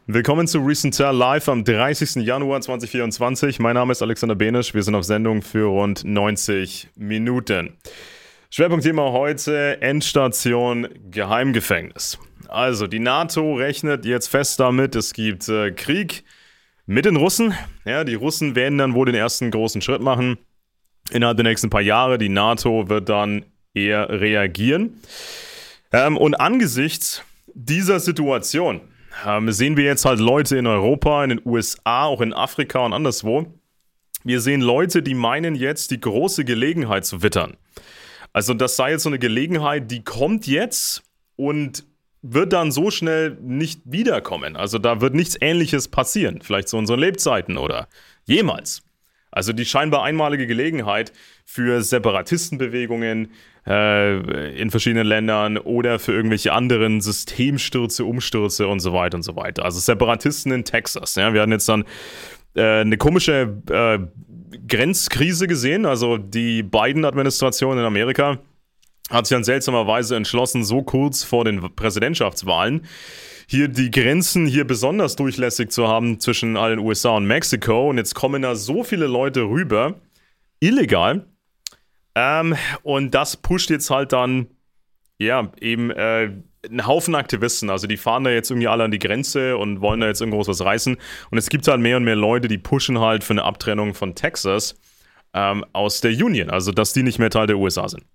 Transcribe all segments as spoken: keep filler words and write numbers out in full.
Willkommen zu Recent Tell Live am dreißigsten Januar zweitausendvierundzwanzig. Mein Name ist Alexander Benisch. Wir sind auf Sendung für rund neunzig Minuten. Schwerpunktthema heute: Endstation Geheimgefängnis. Also, die NATO rechnet jetzt fest damit, es gibt äh, Krieg mit den Russen. Ja, die Russen werden dann wohl den ersten großen Schritt machen innerhalb der nächsten paar Jahre. Die NATO wird dann eher reagieren. Ähm, und angesichts dieser Situation ähm, sehen wir jetzt halt Leute in Europa, in den U S A, auch in Afrika und anderswo. Wir sehen Leute, die meinen jetzt, die große Gelegenheit zu wittern. Also das sei jetzt so eine Gelegenheit, die kommt jetzt und wird dann so schnell nicht wiederkommen. Also da wird nichts Ähnliches passieren. Vielleicht zu unseren Lebzeiten oder jemals. Also die scheinbar einmalige Gelegenheit für Separatistenbewegungen äh, in verschiedenen Ländern oder für irgendwelche anderen Systemstürze, Umstürze und so weiter und so weiter. Also Separatisten in Texas. Ja, wir hatten jetzt dann äh, eine komische äh, Grenzkrise gesehen. Also die Biden-Administration in Amerika hat sich dann seltsamerweise entschlossen, so kurz vor den Präsidentschaftswahlen hier die Grenzen hier besonders durchlässig zu haben zwischen allen U S A und Mexiko. Und jetzt kommen da so viele Leute rüber, illegal. Ähm, und das pusht jetzt halt dann, ja, eben äh, einen Haufen Aktivisten. Also die fahren da jetzt irgendwie alle an die Grenze und wollen da jetzt irgendwas was reißen. Und es gibt halt mehr und mehr Leute, die pushen halt für eine Abtrennung von Texas ähm, aus der Union. Also dass die nicht mehr Teil der U S A sind.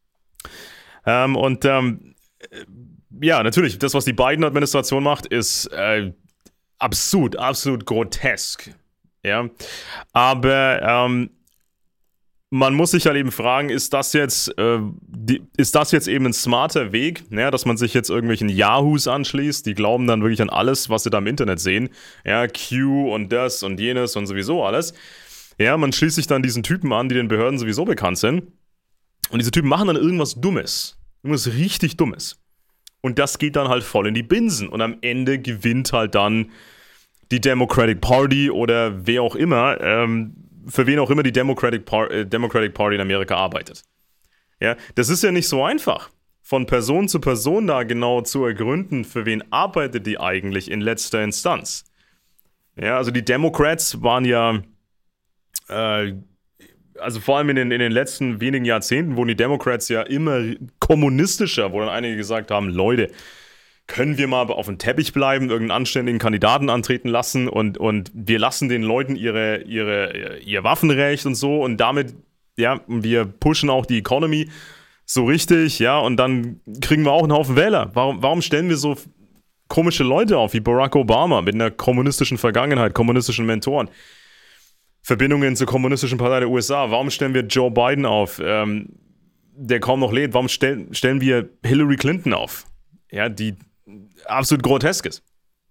Ähm, und ähm, ja, natürlich, das, was die Biden-Administration macht, ist äh, absurd, absolut grotesk. Ja, aber ähm, man muss sich halt eben fragen, ist das jetzt, äh, die, ist das jetzt eben ein smarter Weg, ja, dass man sich jetzt irgendwelchen Yahoos anschließt, die glauben dann wirklich an alles, was sie da im Internet sehen. Ja, Q und das und jenes und sowieso alles. Ja, man schließt sich dann diesen Typen an, die den Behörden sowieso bekannt sind. Und diese Typen machen dann irgendwas Dummes. Irgendwas richtig Dummes. Und das geht dann halt voll in die Binsen. Und am Ende gewinnt halt dann die Democratic Party oder wer auch immer, ähm, für wen auch immer die Democratic, Par- äh, Democratic Party in Amerika arbeitet. Ja, das ist ja nicht so einfach, von Person zu Person da genau zu ergründen, für wen arbeitet die eigentlich in letzter Instanz. Ja, also die Democrats waren ja, äh, also vor allem in den, in den letzten wenigen Jahrzehnten wurden die Democrats ja immer kommunistischer, wo dann einige gesagt haben, Leute, können wir mal auf den Teppich bleiben, irgendeinen anständigen Kandidaten antreten lassen und, und wir lassen den Leuten ihre, ihre, ihr Waffenrecht und so und damit, ja, wir pushen auch die Economy so richtig, ja, und dann kriegen wir auch einen Haufen Wähler. Warum, warum stellen wir so komische Leute auf wie Barack Obama mit einer kommunistischen Vergangenheit, kommunistischen Mentoren? Verbindungen zur kommunistischen Partei der U S A. Warum stellen wir Joe Biden auf, ähm, der kaum noch lebt? Warum stell, stellen wir Hillary Clinton auf? Ja, die absolut grotesk ist.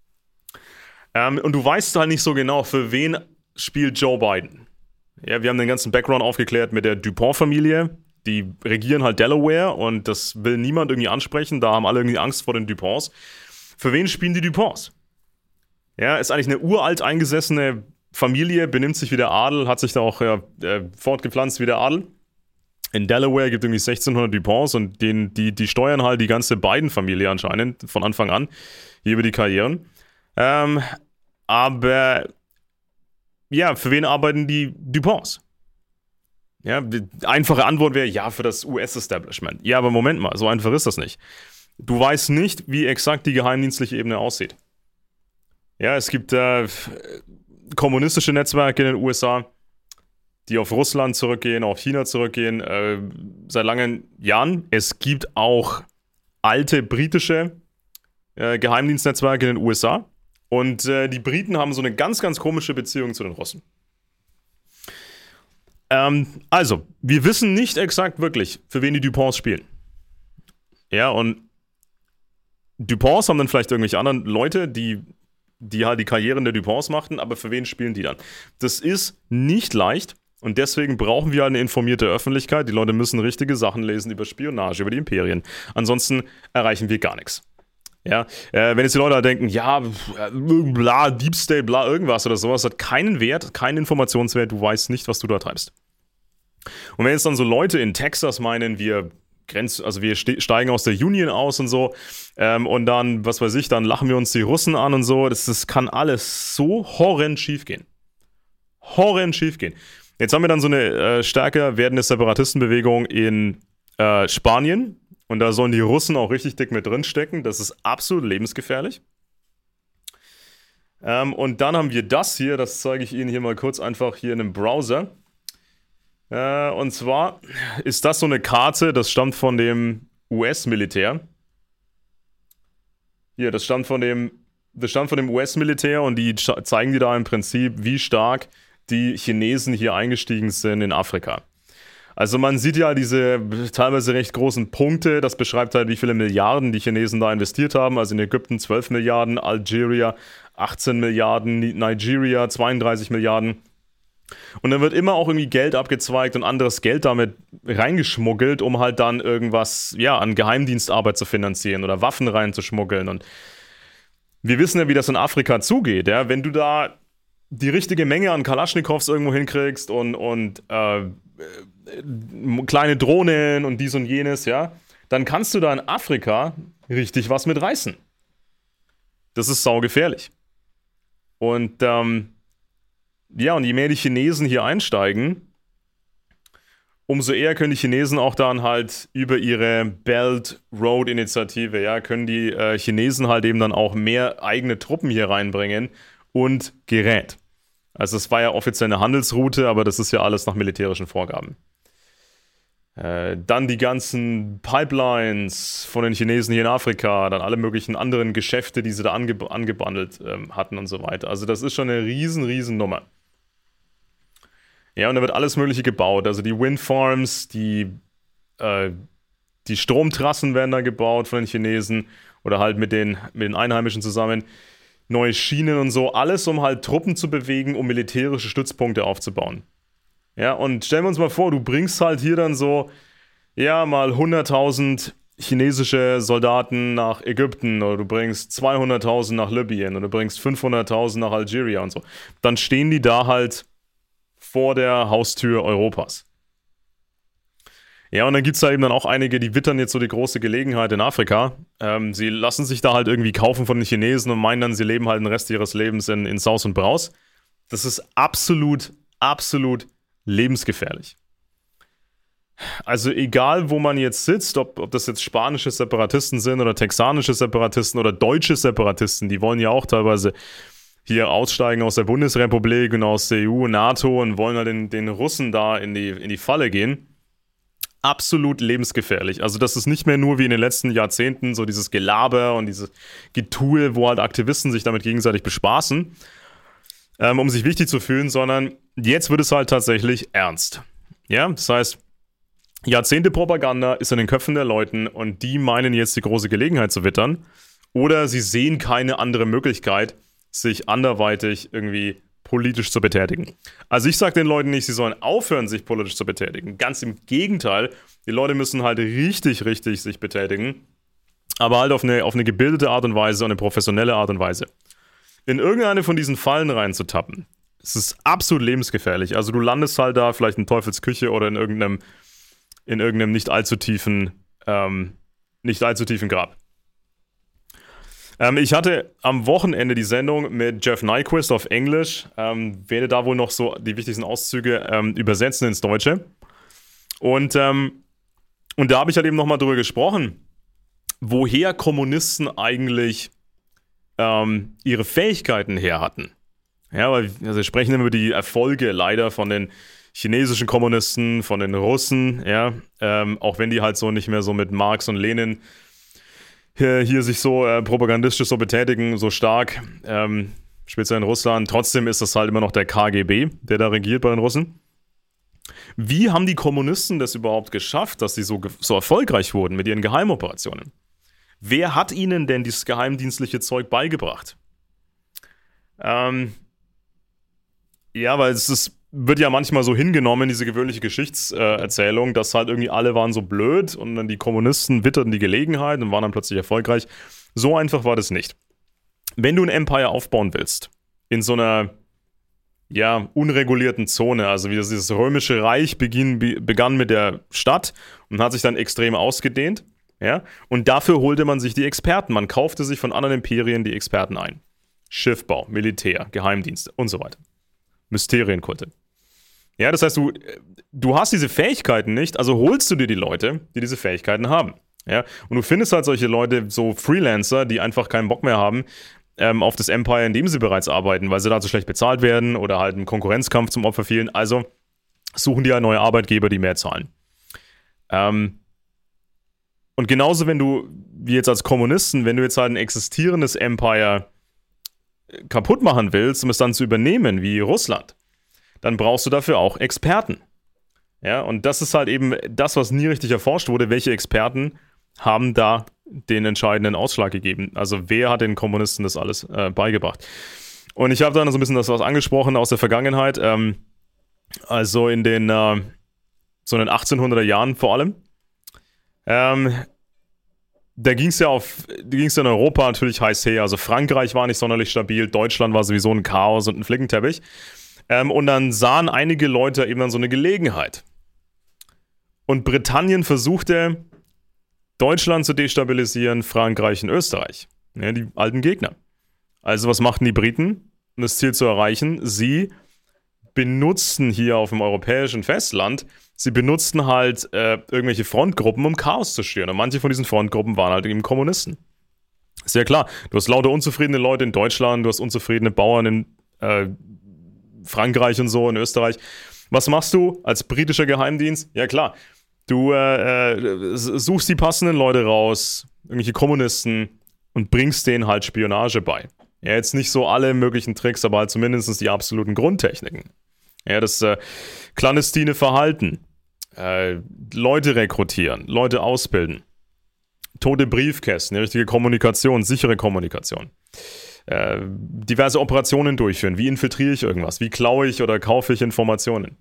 Ähm, und du weißt halt nicht so genau, für wen spielt Joe Biden. Ja, wir haben den ganzen Background aufgeklärt mit der DuPont-Familie. Die regieren halt Delaware und das will niemand irgendwie ansprechen. Da haben alle irgendwie Angst vor den DuPonts. Für wen spielen die DuPonts? Ja, ist eigentlich eine uralt eingesessene Familie, benimmt sich wie der Adel, hat sich da auch ja, äh, fortgepflanzt wie der Adel. In Delaware gibt es irgendwie sechzehnhundert DuPonts und den, die, die steuern halt die ganze Biden-Familie anscheinend von Anfang an hier über die Karrieren. Ähm, aber ja, für wen arbeiten die DuPonts? Ja, die einfache Antwort wäre, ja, für das U S-Establishment. Ja, aber Moment mal, so einfach ist das nicht. Du weißt nicht, wie exakt die geheimdienstliche Ebene aussieht. Ja, es gibt äh, kommunistische Netzwerke in den U S A, die auf Russland zurückgehen, auf China zurückgehen, äh, seit langen Jahren. Es gibt auch alte britische äh, Geheimdienstnetzwerke in den U S A. Und äh, die Briten haben so eine ganz, ganz komische Beziehung zu den Russen. Ähm, also, wir wissen nicht exakt wirklich, für wen die DuPonts spielen. Ja, und DuPonts haben dann vielleicht irgendwelche anderen Leute, die die halt die Karrieren der DuPonts machten, aber für wen spielen die dann? Das ist nicht leicht und deswegen brauchen wir eine informierte Öffentlichkeit. Die Leute müssen richtige Sachen lesen über Spionage, über die Imperien. Ansonsten erreichen wir gar nichts. Ja, äh, wenn jetzt die Leute halt denken, ja, bla, Deep State, bla, irgendwas oder sowas, hat keinen Wert, keinen Informationswert, du weißt nicht, was du da treibst. Und wenn jetzt dann so Leute in Texas meinen, wir Grenz, also wir ste- steigen aus der Union aus und so. Ähm, und dann, was weiß ich, dann lachen wir uns die Russen an und so. Das, das kann alles so horrend schief gehen. Horrend schief gehen. Jetzt haben wir dann so eine äh, stärker werdende Separatistenbewegung in äh, Spanien. Und da sollen die Russen auch richtig dick mit drin stecken. Das ist absolut lebensgefährlich. Ähm, und dann haben wir das hier, das zeige ich Ihnen hier mal kurz einfach hier in einem Browser. Äh, und zwar ist das so eine Karte, das stammt von dem U S-Militär. Hier, das stammt von dem, das stammt von dem U S-Militär und die zeigen dir da im Prinzip, wie stark die Chinesen hier eingestiegen sind in Afrika. Also man sieht ja diese teilweise recht großen Punkte, das beschreibt halt, wie viele Milliarden die Chinesen da investiert haben. Also in Ägypten zwölf Milliarden, Algeria achtzehn Milliarden, Nigeria zweiunddreißig Milliarden. Und dann wird immer auch irgendwie Geld abgezweigt und anderes Geld damit reingeschmuggelt, um halt dann irgendwas, ja, an Geheimdienstarbeit zu finanzieren oder Waffen reinzuschmuggeln. Und wir wissen ja, wie das in Afrika zugeht, ja. Wenn du da die richtige Menge an Kalaschnikows irgendwo hinkriegst und, und äh, kleine Drohnen und dies und jenes, ja, dann kannst du da in Afrika richtig was mit reißen. Das ist saugefährlich. Und ähm, ja, und je mehr die Chinesen hier einsteigen, umso eher können die Chinesen auch dann halt über ihre Belt Road Initiative, ja, können die äh, Chinesen halt eben dann auch mehr eigene Truppen hier reinbringen und Gerät. Also es war ja offiziell eine Handelsroute, aber das ist ja alles nach militärischen Vorgaben. Äh, dann die ganzen Pipelines von den Chinesen hier in Afrika, dann alle möglichen anderen Geschäfte, die sie da ange- angebandelt ähm, hatten und so weiter. Also das ist schon eine riesen, riesen Nummer. Ja, und da wird alles Mögliche gebaut. Also die Windfarms, die, äh, die Stromtrassen werden da gebaut von den Chinesen oder halt mit den, mit den Einheimischen zusammen. Neue Schienen und so. Alles, um halt Truppen zu bewegen, um militärische Stützpunkte aufzubauen. Ja, und stellen wir uns mal vor, du bringst halt hier dann so, ja, mal hunderttausend chinesische Soldaten nach Ägypten oder du bringst zweihunderttausend nach Libyen oder du bringst fünfhunderttausend nach Algeria und so. Dann stehen die da halt vor der Haustür Europas. Ja, und dann gibt es da eben dann auch einige, die wittern jetzt so die große Gelegenheit in Afrika. Ähm, sie lassen sich da halt irgendwie kaufen von den Chinesen und meinen dann, sie leben halt den Rest ihres Lebens in, in Saus und Braus. Das ist absolut, absolut lebensgefährlich. Also egal, wo man jetzt sitzt, ob, ob das jetzt spanische Separatisten sind oder texanische Separatisten oder deutsche Separatisten, die wollen ja auch teilweise hier aussteigen aus der Bundesrepublik und aus der E U und NATO und wollen halt den, den Russen da in die, in die Falle gehen. Absolut lebensgefährlich. Also das ist nicht mehr nur wie in den letzten Jahrzehnten so dieses Gelaber und dieses Getue, wo halt Aktivisten sich damit gegenseitig bespaßen, ähm, um sich wichtig zu fühlen, sondern jetzt wird es halt tatsächlich ernst. Ja, das heißt, Jahrzehnte Propaganda ist in den Köpfen der Leuten und die meinen jetzt die große Gelegenheit zu wittern oder sie sehen keine andere Möglichkeit, sich anderweitig irgendwie politisch zu betätigen. Also ich sage den Leuten nicht, sie sollen aufhören, sich politisch zu betätigen. Ganz im Gegenteil, die Leute müssen halt richtig, richtig sich betätigen, aber halt auf eine, auf eine gebildete Art und Weise und eine professionelle Art und Weise. In irgendeine von diesen Fallen reinzutappen, es ist absolut lebensgefährlich. Also du landest halt da vielleicht in Teufelsküche oder in irgendeinem, in irgendeinem nicht allzu tiefen, ähm, nicht allzu tiefen Grab. Ähm, ich hatte am Wochenende die Sendung mit Jeff Nyquist auf Englisch, ähm, werde da wohl noch so die wichtigsten Auszüge ähm, übersetzen ins Deutsche. Und, ähm, und da habe ich halt eben nochmal drüber gesprochen, woher Kommunisten eigentlich ähm, ihre Fähigkeiten her hatten. Ja, weil also wir sprechen immer über die Erfolge leider von den chinesischen Kommunisten, von den Russen, ja, ähm, auch wenn die halt so nicht mehr so mit Marx und Lenin hier, hier sich so äh, propagandistisch so betätigen, so stark, ähm, speziell in Russland. Trotzdem ist das halt immer noch der K G B, der da regiert bei den Russen. Wie haben die Kommunisten das überhaupt geschafft, dass sie so, so erfolgreich wurden mit ihren Geheimoperationen? Wer hat ihnen denn dieses geheimdienstliche Zeug beigebracht? Ähm, ja, weil es ist, wird ja manchmal so hingenommen, diese gewöhnliche Geschichtserzählung, äh, dass halt irgendwie alle waren so blöd und dann die Kommunisten witterten die Gelegenheit und waren dann plötzlich erfolgreich. So einfach war das nicht. Wenn du ein Empire aufbauen willst, in so einer ja, unregulierten Zone. Also wie das, dieses römische Reich beginn, begann mit der Stadt und hat sich dann extrem ausgedehnt. Ja? Und dafür holte man sich die Experten. Man kaufte sich von anderen Imperien die Experten ein. Schiffbau, Militär, Geheimdienste und so weiter. Mysterienkulte. Ja, das heißt, du, du hast diese Fähigkeiten nicht, also holst du dir die Leute, die diese Fähigkeiten haben. Ja? Und du findest halt solche Leute, so Freelancer, die einfach keinen Bock mehr haben, ähm, auf das Empire, in dem sie bereits arbeiten, weil sie da so schlecht bezahlt werden oder halt einen Konkurrenzkampf zum Opfer fielen. Also suchen die halt neue Arbeitgeber, die mehr zahlen. Ähm, und genauso, wenn du, wie jetzt als Kommunisten, wenn du jetzt halt ein existierendes Empire kaputt machen willst, um es dann zu übernehmen, wie Russland, dann brauchst du dafür auch Experten. Ja, und das ist halt eben das, was nie richtig erforscht wurde. Welche Experten haben da den entscheidenden Ausschlag gegeben? Also wer hat den Kommunisten das alles äh, beigebracht? Und ich habe dann so ein bisschen das was angesprochen aus der Vergangenheit. Ähm, also in den, äh, so in den achtzehnhunderter Jahren vor allem. Ähm, da ging es ja auf, ging es ja in Europa natürlich heiß her. Also Frankreich war nicht sonderlich stabil, Deutschland war sowieso ein Chaos und ein Flickenteppich. Ähm, und dann sahen einige Leute eben dann so eine Gelegenheit. Und Britannien versuchte, Deutschland zu destabilisieren, Frankreich und Österreich. Ja, die alten Gegner. Also was machten die Briten, um das Ziel zu erreichen? Sie benutzten hier auf dem europäischen Festland, sie benutzten halt äh, irgendwelche Frontgruppen, um Chaos zu schüren. Und manche von diesen Frontgruppen waren halt eben Kommunisten. Ist ja klar, du hast lauter unzufriedene Leute in Deutschland, du hast unzufriedene Bauern in äh, Frankreich und so, in Österreich. Was machst du als britischer Geheimdienst? Ja klar, du äh, äh, suchst die passenden Leute raus, irgendwelche Kommunisten, und bringst denen halt Spionage bei. Ja, jetzt nicht so alle möglichen Tricks, aber halt zumindest die absoluten Grundtechniken. Ja, das äh, clandestine Verhalten, äh, Leute rekrutieren, Leute ausbilden, tote Briefkästen, richtige Kommunikation, sichere Kommunikation. Äh, diverse Operationen durchführen. Wie infiltriere ich irgendwas? Wie klaue ich oder kaufe ich Informationen?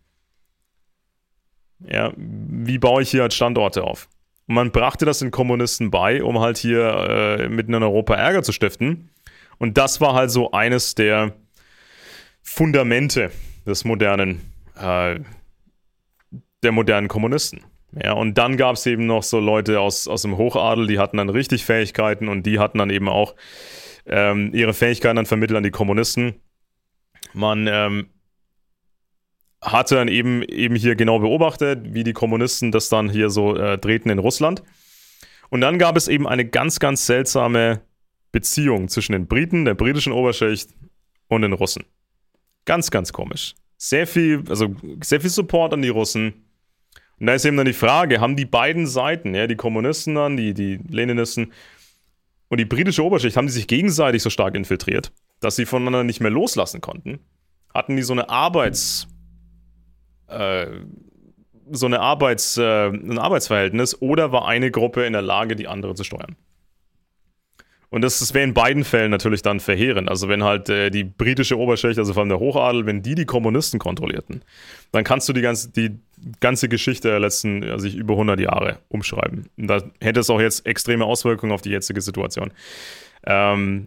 Ja, wie baue ich hier halt Standorte auf? Und man brachte das den Kommunisten bei, um halt hier äh, mitten in Europa Ärger zu stiften. Und das war halt so eines der Fundamente des modernen, äh, der modernen Kommunisten. Ja, und dann gab es eben noch so Leute aus, aus dem Hochadel, die hatten dann richtig Fähigkeiten und die hatten dann eben auch ähm, ihre Fähigkeiten dann vermittelt an die Kommunisten. Man ähm, hatte dann eben, eben hier genau beobachtet, wie die Kommunisten das dann hier so äh, drehten in Russland. Und dann gab es eben eine ganz, ganz seltsame Beziehung zwischen den Briten, der britischen Oberschicht und den Russen. Ganz, ganz komisch. Sehr viel, also sehr viel Support an die Russen. Und da ist eben dann die Frage, haben die beiden Seiten, ja, die Kommunisten dann, die, die Leninisten und die britische Oberschicht, haben die sich gegenseitig so stark infiltriert, dass sie voneinander nicht mehr loslassen konnten? Hatten die so eine Arbeits... Äh, so eine Arbeits, äh, ein Arbeitsverhältnis, oder war eine Gruppe in der Lage, die andere zu steuern? Und das, das wäre in beiden Fällen natürlich dann verheerend. Also wenn halt äh, die britische Oberschicht, also vor allem der Hochadel, wenn die die Kommunisten kontrollierten, dann kannst du die ganze, die ganze Geschichte der letzten, also über hundert Jahre umschreiben. Und da hätte es auch jetzt extreme Auswirkungen auf die jetzige Situation. Ähm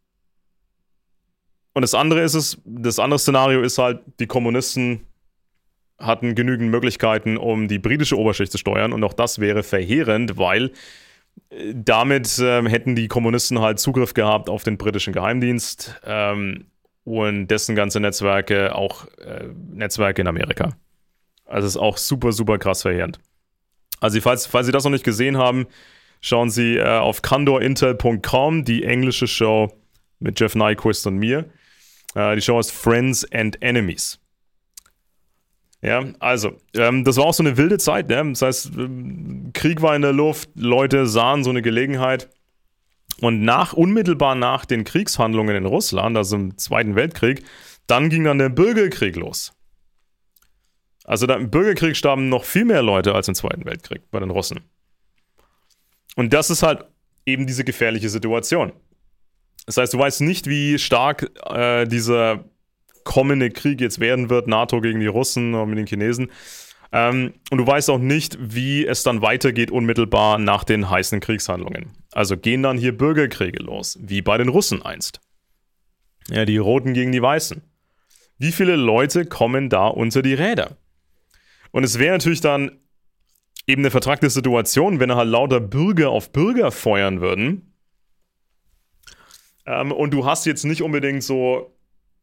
Und das andere ist es, das andere Szenario ist halt, die Kommunisten hatten genügend Möglichkeiten, um die britische Oberschicht zu steuern, und auch das wäre verheerend, weil äh, damit äh, hätten die Kommunisten halt Zugriff gehabt auf den britischen Geheimdienst ähm, und dessen ganze Netzwerke, auch äh, Netzwerke in Amerika. Also es ist auch super, super krass verheerend. Also falls, falls Sie das noch nicht gesehen haben, schauen Sie äh, auf candor intel punkt com, die englische Show mit Jeff Nyquist und mir. Äh, die Show heißt Friends and Enemies. Ja, also, ähm, das war auch so eine wilde Zeit, ne? Das heißt, ähm, Krieg war in der Luft, Leute sahen so eine Gelegenheit, und nach, unmittelbar nach den Kriegshandlungen in Russland, also im Zweiten Weltkrieg, dann ging dann der Bürgerkrieg los. Also da, im Bürgerkrieg starben noch viel mehr Leute als im Zweiten Weltkrieg bei den Russen. Und das ist halt eben diese gefährliche Situation. Das heißt, du weißt nicht, wie stark äh, dieser kommende Krieg jetzt werden wird, NATO gegen die Russen oder mit den Chinesen. Ähm, und du weißt auch nicht, wie es dann weitergeht unmittelbar nach den heißen Kriegshandlungen. Also gehen dann hier Bürgerkriege los, wie bei den Russen einst. Ja, die Roten gegen die Weißen. Wie viele Leute kommen da unter die Räder? Und es wäre natürlich dann eben eine vertragte Situation, wenn halt lauter Bürger auf Bürger feuern würden. Ähm, und du hast jetzt nicht unbedingt so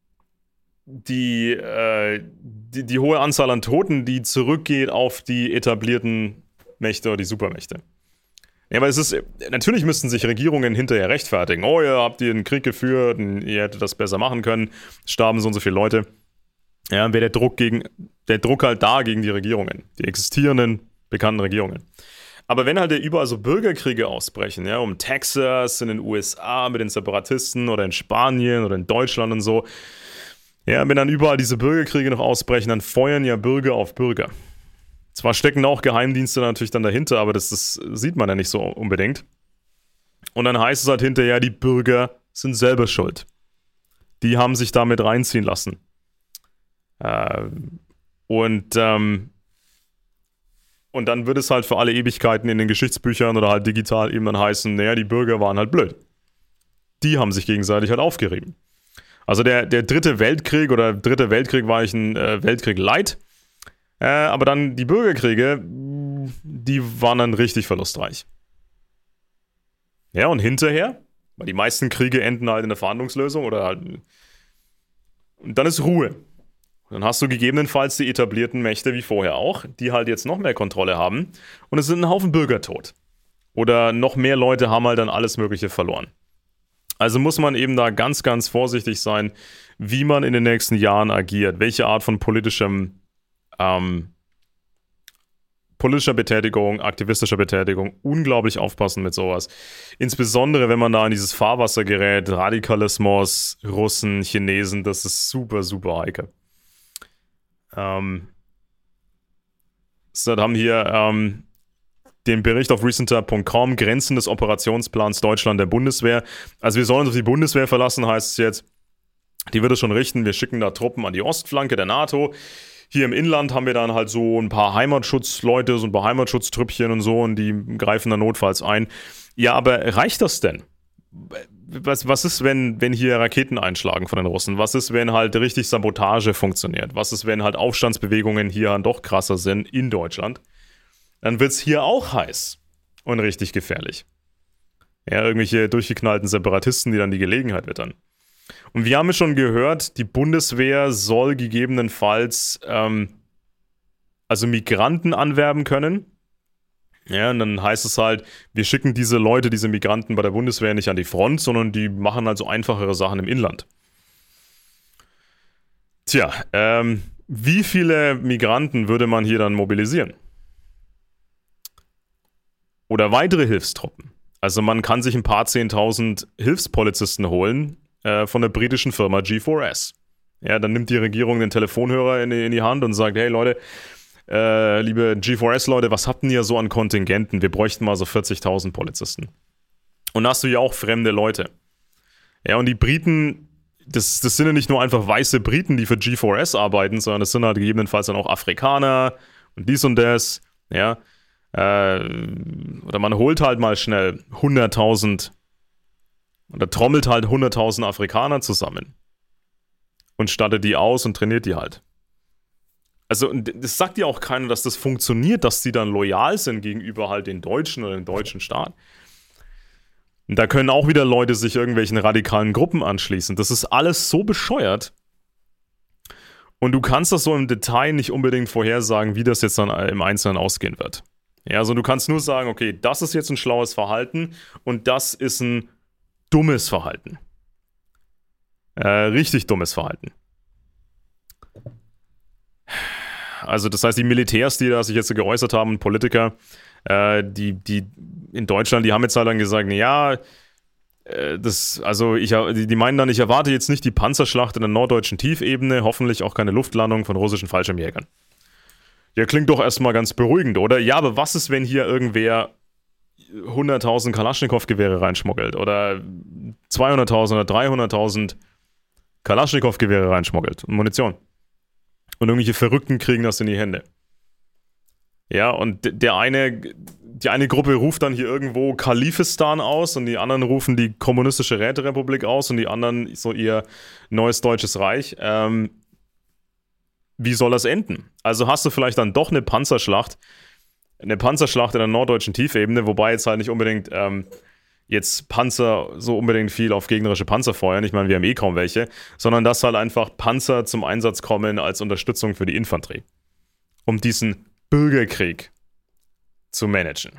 die, äh, die, die hohe Anzahl an Toten, die zurückgeht auf die etablierten Mächte oder die Supermächte. Ja, aber es ist, natürlich müssten sich Regierungen hinterher rechtfertigen. Oh, ihr habt ihr einen Krieg geführt und ihr hättet das besser machen können. Es starben so und so viele Leute. Ja, wäre der Druck gegen, der Druck halt da gegen die Regierungen, die existierenden, bekannten Regierungen. Aber wenn halt überall so Bürgerkriege ausbrechen, ja, um Texas, in den U S A mit den Separatisten oder in Spanien oder in Deutschland und so, ja, wenn dann überall diese Bürgerkriege noch ausbrechen, dann feuern ja Bürger auf Bürger. Zwar stecken auch Geheimdienste natürlich dann dahinter, aber das, das sieht man ja nicht so unbedingt. Und dann heißt es halt hinterher, die Bürger sind selber schuld. Die haben sich damit reinziehen lassen. Äh, und, ähm, und dann wird es halt für alle Ewigkeiten in den Geschichtsbüchern oder halt digital eben dann heißen, naja, die Bürger waren halt blöd. Die haben sich gegenseitig halt aufgerieben. Also der, der dritte Weltkrieg oder dritte Weltkrieg war eigentlich ein äh, Weltkrieg light. Äh, aber dann die Bürgerkriege, die waren dann richtig verlustreich. Ja, und hinterher, weil die meisten Kriege enden halt in der Verhandlungslösung oder halt. Und dann ist Ruhe. Dann hast du gegebenenfalls die etablierten Mächte wie vorher auch, die halt jetzt noch mehr Kontrolle haben. Und es sind ein Haufen Bürger tot. Oder noch mehr Leute haben halt dann alles Mögliche verloren. Also muss man eben da ganz, ganz vorsichtig sein, wie man in den nächsten Jahren agiert, welche Art von politischem Ähm, politischer Betätigung, aktivistischer Betätigung, unglaublich aufpassen mit sowas. Insbesondere, wenn man da in dieses Fahrwasser gerät, Radikalismus, Russen, Chinesen, das ist super, super heikel. Ähm, so, wir haben hier ähm, den Bericht auf recenter punkt com, Grenzen des Operationsplans Deutschland der Bundeswehr. Also wir sollen uns auf die Bundeswehr verlassen, heißt es jetzt. Die wird es schon richten, wir schicken da Truppen an die Ostflanke der NATO. Hier im Inland haben wir dann halt so ein paar Heimatschutzleute, so ein paar Heimatschutztrüppchen und so und die greifen dann notfalls ein. Ja, aber reicht das denn? Was, was ist, wenn, wenn hier Raketen einschlagen von den Russen? Was ist, wenn halt richtig Sabotage funktioniert? Was ist, wenn halt Aufstandsbewegungen hier dann doch krasser sind in Deutschland? Dann wird es hier auch heiß und richtig gefährlich. Ja, irgendwelche durchgeknallten Separatisten, die dann die Gelegenheit wittern. Und wir haben ja schon gehört, die Bundeswehr soll gegebenenfalls ähm, also Migranten anwerben können. Ja, und dann heißt es halt, wir schicken diese Leute, diese Migranten bei der Bundeswehr nicht an die Front, sondern die machen halt so einfachere Sachen im Inland. Tja, ähm, wie viele Migranten würde man hier dann mobilisieren? Oder weitere Hilfstruppen? Also man kann sich ein paar zehntausend Hilfspolizisten holen, von der britischen Firma G vier S. Ja, dann nimmt die Regierung den Telefonhörer in die, in die Hand und sagt, hey Leute, äh, liebe G vier S-Leute, was habt ihr so an Kontingenten? Wir bräuchten mal so vierzigtausend Polizisten. Und da hast du ja auch fremde Leute. Ja, und die Briten, das, das sind ja nicht nur einfach weiße Briten, die für G vier S arbeiten, sondern das sind halt gegebenenfalls dann auch Afrikaner und dies und das. Ja, äh, oder man holt halt mal schnell hunderttausend und da trommelt halt hunderttausend Afrikaner zusammen und stattet die aus und trainiert die halt. Also das sagt ja auch keiner, dass das funktioniert, dass die dann loyal sind gegenüber halt den Deutschen oder dem deutschen Staat. Und da können auch wieder Leute sich irgendwelchen radikalen Gruppen anschließen. Das ist alles so bescheuert. Und du kannst das so im Detail nicht unbedingt vorhersagen, wie das jetzt dann im Einzelnen ausgehen wird. Ja, also du kannst nur sagen, okay, das ist jetzt ein schlaues Verhalten und das ist ein dummes Verhalten. Äh, richtig dummes Verhalten. Also das heißt, die Militärs, die da sich jetzt geäußert haben, Politiker, äh, die, die in Deutschland, die haben jetzt halt dann gesagt, ja, äh, das, also ich, die, die meinen dann, ich erwarte jetzt nicht die Panzerschlacht in der norddeutschen Tiefebene, hoffentlich auch keine Luftlandung von russischen Fallschirmjägern. Ja, klingt doch erstmal ganz beruhigend, oder? Ja, aber was ist, wenn hier irgendwer hunderttausend Kalaschnikow-Gewehre reinschmuggelt oder zweihunderttausend oder dreihunderttausend Kalaschnikow-Gewehre reinschmuggelt und Munition. Und irgendwelche Verrückten kriegen das in die Hände. Ja, und der eine, die eine Gruppe ruft dann hier irgendwo Kalifistan aus und die anderen rufen die kommunistische Räterepublik aus und die anderen so ihr neues deutsches Reich. Ähm, wie soll das enden? Also hast du vielleicht dann doch eine Panzerschlacht, eine Panzerschlacht in der norddeutschen Tiefebene, wobei jetzt halt nicht unbedingt ähm, jetzt Panzer so unbedingt viel auf gegnerische Panzer feuern, ich meine, wir haben eh kaum welche, sondern dass halt einfach Panzer zum Einsatz kommen als Unterstützung für die Infanterie, um diesen Bürgerkrieg zu managen.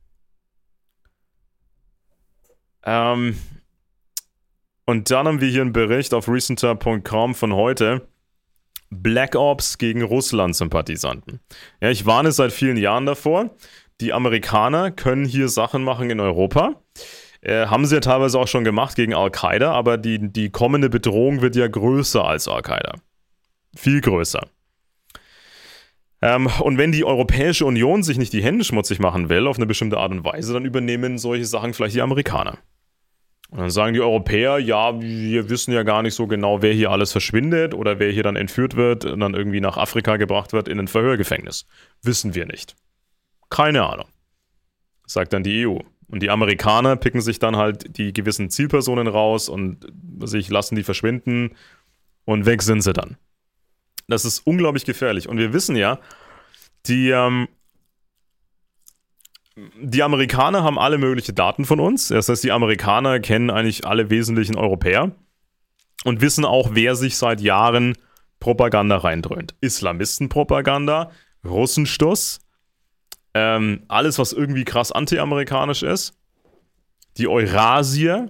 Ähm, und dann haben wir hier einen Bericht auf recenter punkt com von heute, Black Ops gegen Russland-Sympathisanten. Ja, ich warne seit vielen Jahren davor, die Amerikaner können hier Sachen machen in Europa. Äh, haben sie ja teilweise auch schon gemacht gegen Al-Qaida, aber die, die kommende Bedrohung wird ja größer als Al-Qaida. Viel größer. Ähm, und wenn die Europäische Union sich nicht die Hände schmutzig machen will, auf eine bestimmte Art und Weise, dann übernehmen solche Sachen vielleicht die Amerikaner. Und dann sagen die Europäer, ja, wir wissen ja gar nicht so genau, wer hier alles verschwindet oder wer hier dann entführt wird und dann irgendwie nach Afrika gebracht wird in ein Verhörgefängnis. Wissen wir nicht. Keine Ahnung, sagt dann die E U. Und die Amerikaner picken sich dann halt die gewissen Zielpersonen raus und sich lassen die verschwinden und weg sind sie dann. Das ist unglaublich gefährlich. Und wir wissen ja, die, ähm, die Amerikaner haben alle möglichen Daten von uns. Das heißt, die Amerikaner kennen eigentlich alle wesentlichen Europäer und wissen auch, wer sich seit Jahren Propaganda reindröhnt. Islamistenpropaganda, Russenstuss, ähm, alles, was irgendwie krass anti-amerikanisch ist. Die Eurasier.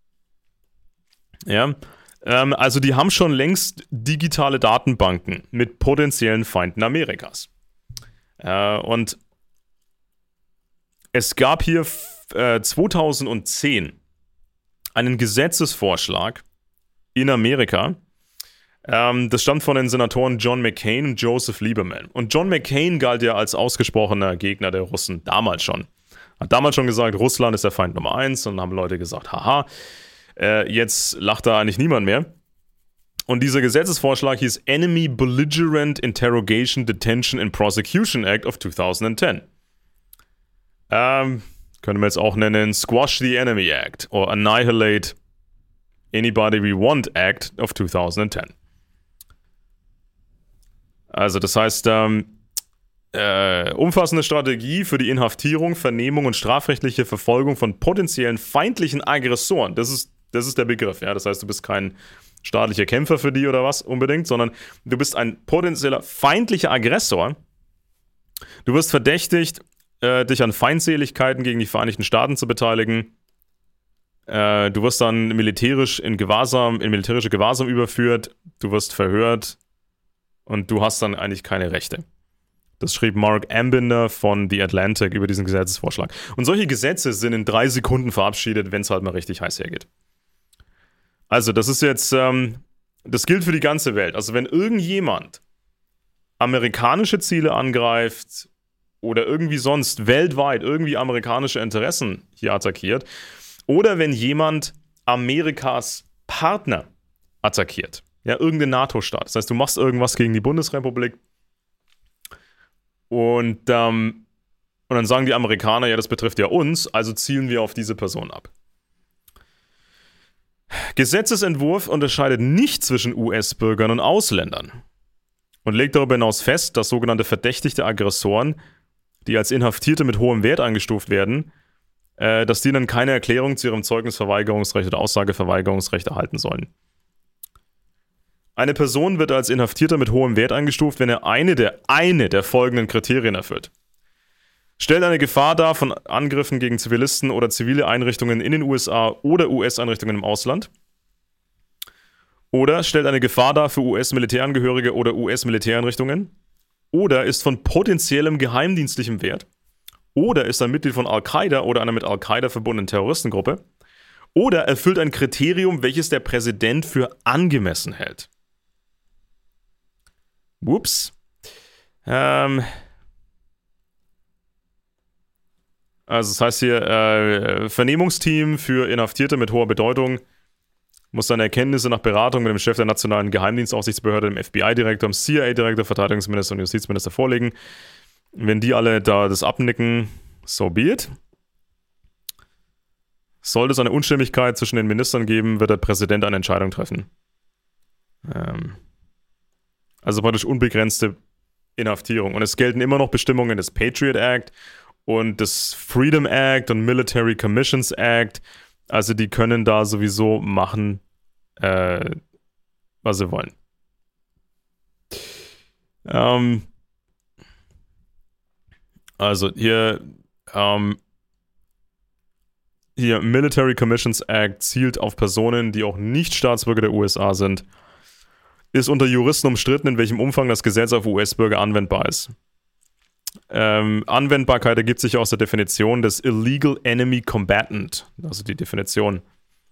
Ja, ähm, also die haben schon längst digitale Datenbanken mit potenziellen Feinden Amerikas. Äh, und es gab hier äh, zweitausendzehn einen Gesetzesvorschlag in Amerika. Ähm, das stammt von den Senatoren John McCain und Joseph Lieberman. Und John McCain galt ja als ausgesprochener Gegner der Russen damals schon. Hat damals schon gesagt, Russland ist der Feind Nummer eins. Und dann haben Leute gesagt, haha, äh, jetzt lacht da eigentlich niemand mehr. Und dieser Gesetzesvorschlag hieß Enemy Belligerent Interrogation, Detention and Prosecution Act of zweitausendzehn. Ähm, können wir jetzt auch nennen Squash the Enemy Act oder Annihilate Anybody We Want Act of zweitausendzehn. Also das heißt, ähm, äh, umfassende Strategie für die Inhaftierung, Vernehmung und strafrechtliche Verfolgung von potenziellen feindlichen Aggressoren. Das ist, das ist der Begriff, ja. Das heißt, du bist kein staatlicher Kämpfer für die oder was unbedingt, sondern du bist ein potenzieller feindlicher Aggressor. Du wirst verdächtigt, äh, dich an Feindseligkeiten gegen die Vereinigten Staaten zu beteiligen. Äh, du wirst dann militärisch in Gewahrsam, in militärische Gewahrsam überführt. Du wirst verhört und du hast dann eigentlich keine Rechte. Das schrieb Mark Ambinder von The Atlantic über diesen Gesetzesvorschlag. Und solche Gesetze sind in drei Sekunden verabschiedet, wenn es halt mal richtig heiß hergeht. Also das ist jetzt, ähm, das gilt für die ganze Welt. Also wenn irgendjemand amerikanische Ziele angreift oder irgendwie sonst weltweit irgendwie amerikanische Interessen hier attackiert oder wenn jemand Amerikas Partner attackiert, ja, irgendein NATO-Staat. Das heißt, du machst irgendwas gegen die Bundesrepublik und, ähm, und dann sagen die Amerikaner, ja, das betrifft ja uns, also zielen wir auf diese Person ab. Gesetzesentwurf unterscheidet nicht zwischen U S-Bürgern und Ausländern und legt darüber hinaus fest, dass sogenannte verdächtigte Aggressoren, die als Inhaftierte mit hohem Wert eingestuft werden, äh, dass die dann keine Erklärung zu ihrem Zeugnisverweigerungsrecht oder Aussageverweigerungsrecht erhalten sollen. Eine Person wird als Inhaftierter mit hohem Wert eingestuft, wenn er eine der, eine der folgenden Kriterien erfüllt. Stellt eine Gefahr dar von Angriffen gegen Zivilisten oder zivile Einrichtungen in den U S A oder U S-Einrichtungen im Ausland. Oder stellt eine Gefahr dar für U S-Militärangehörige oder U S-Militäreinrichtungen. Oder ist von potenziellem geheimdienstlichem Wert. Oder ist ein Mitglied von Al-Qaida oder einer mit Al-Qaida verbundenen Terroristengruppe. Oder erfüllt ein Kriterium, welches der Präsident für angemessen hält. Ups. Ähm... Also das heißt hier, äh, Vernehmungsteam für Inhaftierte mit hoher Bedeutung muss seine Erkenntnisse nach Beratung mit dem Chef der Nationalen Geheimdienstaufsichtsbehörde, dem F B I-Direktor, dem C I A-Direktor, Verteidigungsminister und Justizminister vorlegen. Wenn die alle da das abnicken, so be it. Sollte es eine Unstimmigkeit zwischen den Ministern geben, wird der Präsident eine Entscheidung treffen. Ähm, Also praktisch unbegrenzte Inhaftierung. Und es gelten immer noch Bestimmungen des Patriot Act und des Freedom Act und Military Commissions Act. Also die können da sowieso machen, äh, was sie wollen. Ähm, also hier, ähm, hier Military Commissions Act zielt auf Personen, die auch nicht Staatsbürger der U S A sind. Ist unter Juristen umstritten, in welchem Umfang das Gesetz auf U S-Bürger anwendbar ist. Ähm, Anwendbarkeit ergibt sich aus der Definition des Illegal Enemy Combatant, also die Definition.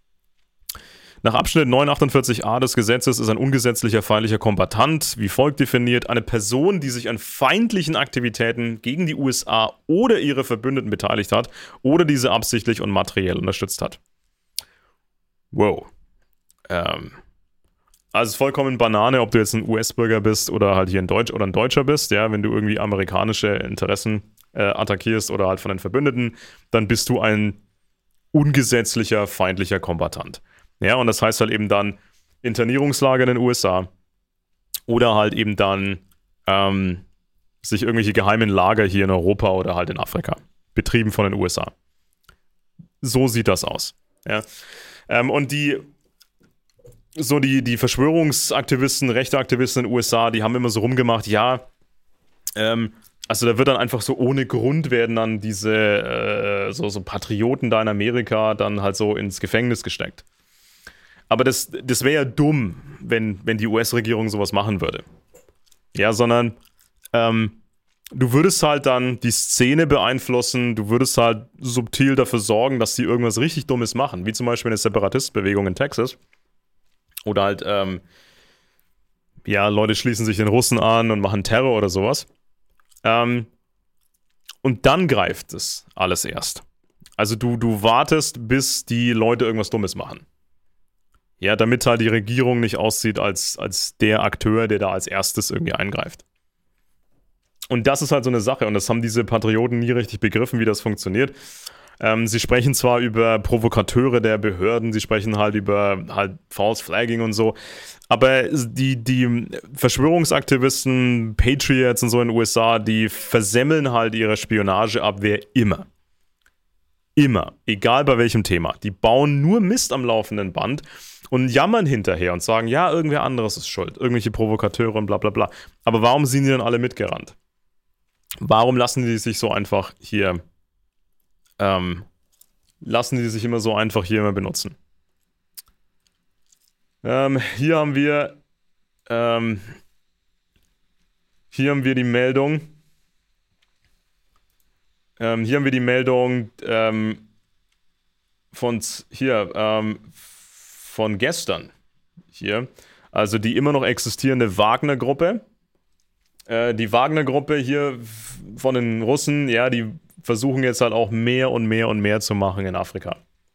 Nach Abschnitt neunhundertachtundvierzig a des Gesetzes ist ein ungesetzlicher feindlicher Kombattant wie folgt definiert: eine Person, die sich an feindlichen Aktivitäten gegen die U S A oder ihre Verbündeten beteiligt hat oder diese absichtlich und materiell unterstützt hat. Wow. Ähm... Also es ist vollkommen Banane, ob du jetzt ein U S-Bürger bist oder halt hier ein Deutsch oder ein Deutscher bist, ja, wenn du irgendwie amerikanische Interessen äh, attackierst oder halt von den Verbündeten, dann bist du ein ungesetzlicher, feindlicher Kombattant. Ja, und das heißt halt eben dann Internierungslager in den U S A oder halt eben dann ähm, sich irgendwelche geheimen Lager hier in Europa oder halt in Afrika, betrieben von den U S A. So sieht das aus. Ja, ähm, und die So die, die Verschwörungsaktivisten, Rechteaktivisten in den U S A, die haben immer so rumgemacht, ja, ähm, also da wird dann einfach so ohne Grund werden dann diese äh, so, so Patrioten da in Amerika dann halt so ins Gefängnis gesteckt. Aber das, das wäre ja dumm, wenn, wenn die U S-Regierung sowas machen würde. Ja, sondern ähm, du würdest halt dann die Szene beeinflussen, du würdest halt subtil dafür sorgen, dass die irgendwas richtig Dummes machen, wie zum Beispiel eine Separatistbewegung in Texas. Oder halt, ähm, ja, Leute schließen sich den Russen an und machen Terror oder sowas. Ähm, und dann greift es alles erst. Also du, du wartest, bis die Leute irgendwas Dummes machen. Ja, damit halt die Regierung nicht aussieht als, als der Akteur, der da als erstes irgendwie eingreift. Und das ist halt so eine Sache. Und das haben diese Patrioten nie richtig begriffen, wie das funktioniert. Ähm, sie sprechen zwar über Provokateure der Behörden, sie sprechen halt über halt False Flagging und so, aber die, die Verschwörungsaktivisten, Patriots und so in den U S A, die versemmeln halt ihre Spionageabwehr immer. Immer. Egal bei welchem Thema. Die bauen nur Mist am laufenden Band und jammern hinterher und sagen, ja, irgendwer anderes ist schuld. Irgendwelche Provokateure und bla bla bla. Aber warum sind die dann alle mitgerannt? Warum lassen die sich so einfach hier Ähm, lassen die sich immer so einfach hier immer benutzen. Ähm, hier haben wir ähm, hier haben wir die Meldung ähm, hier haben wir die Meldung ähm, von hier ähm, von gestern hier, also die immer noch existierende Wagner-Gruppe. Äh, die Wagner-Gruppe hier von den Russen, ja, die versuchen jetzt halt auch mehr und mehr und mehr zu machen in Afrika.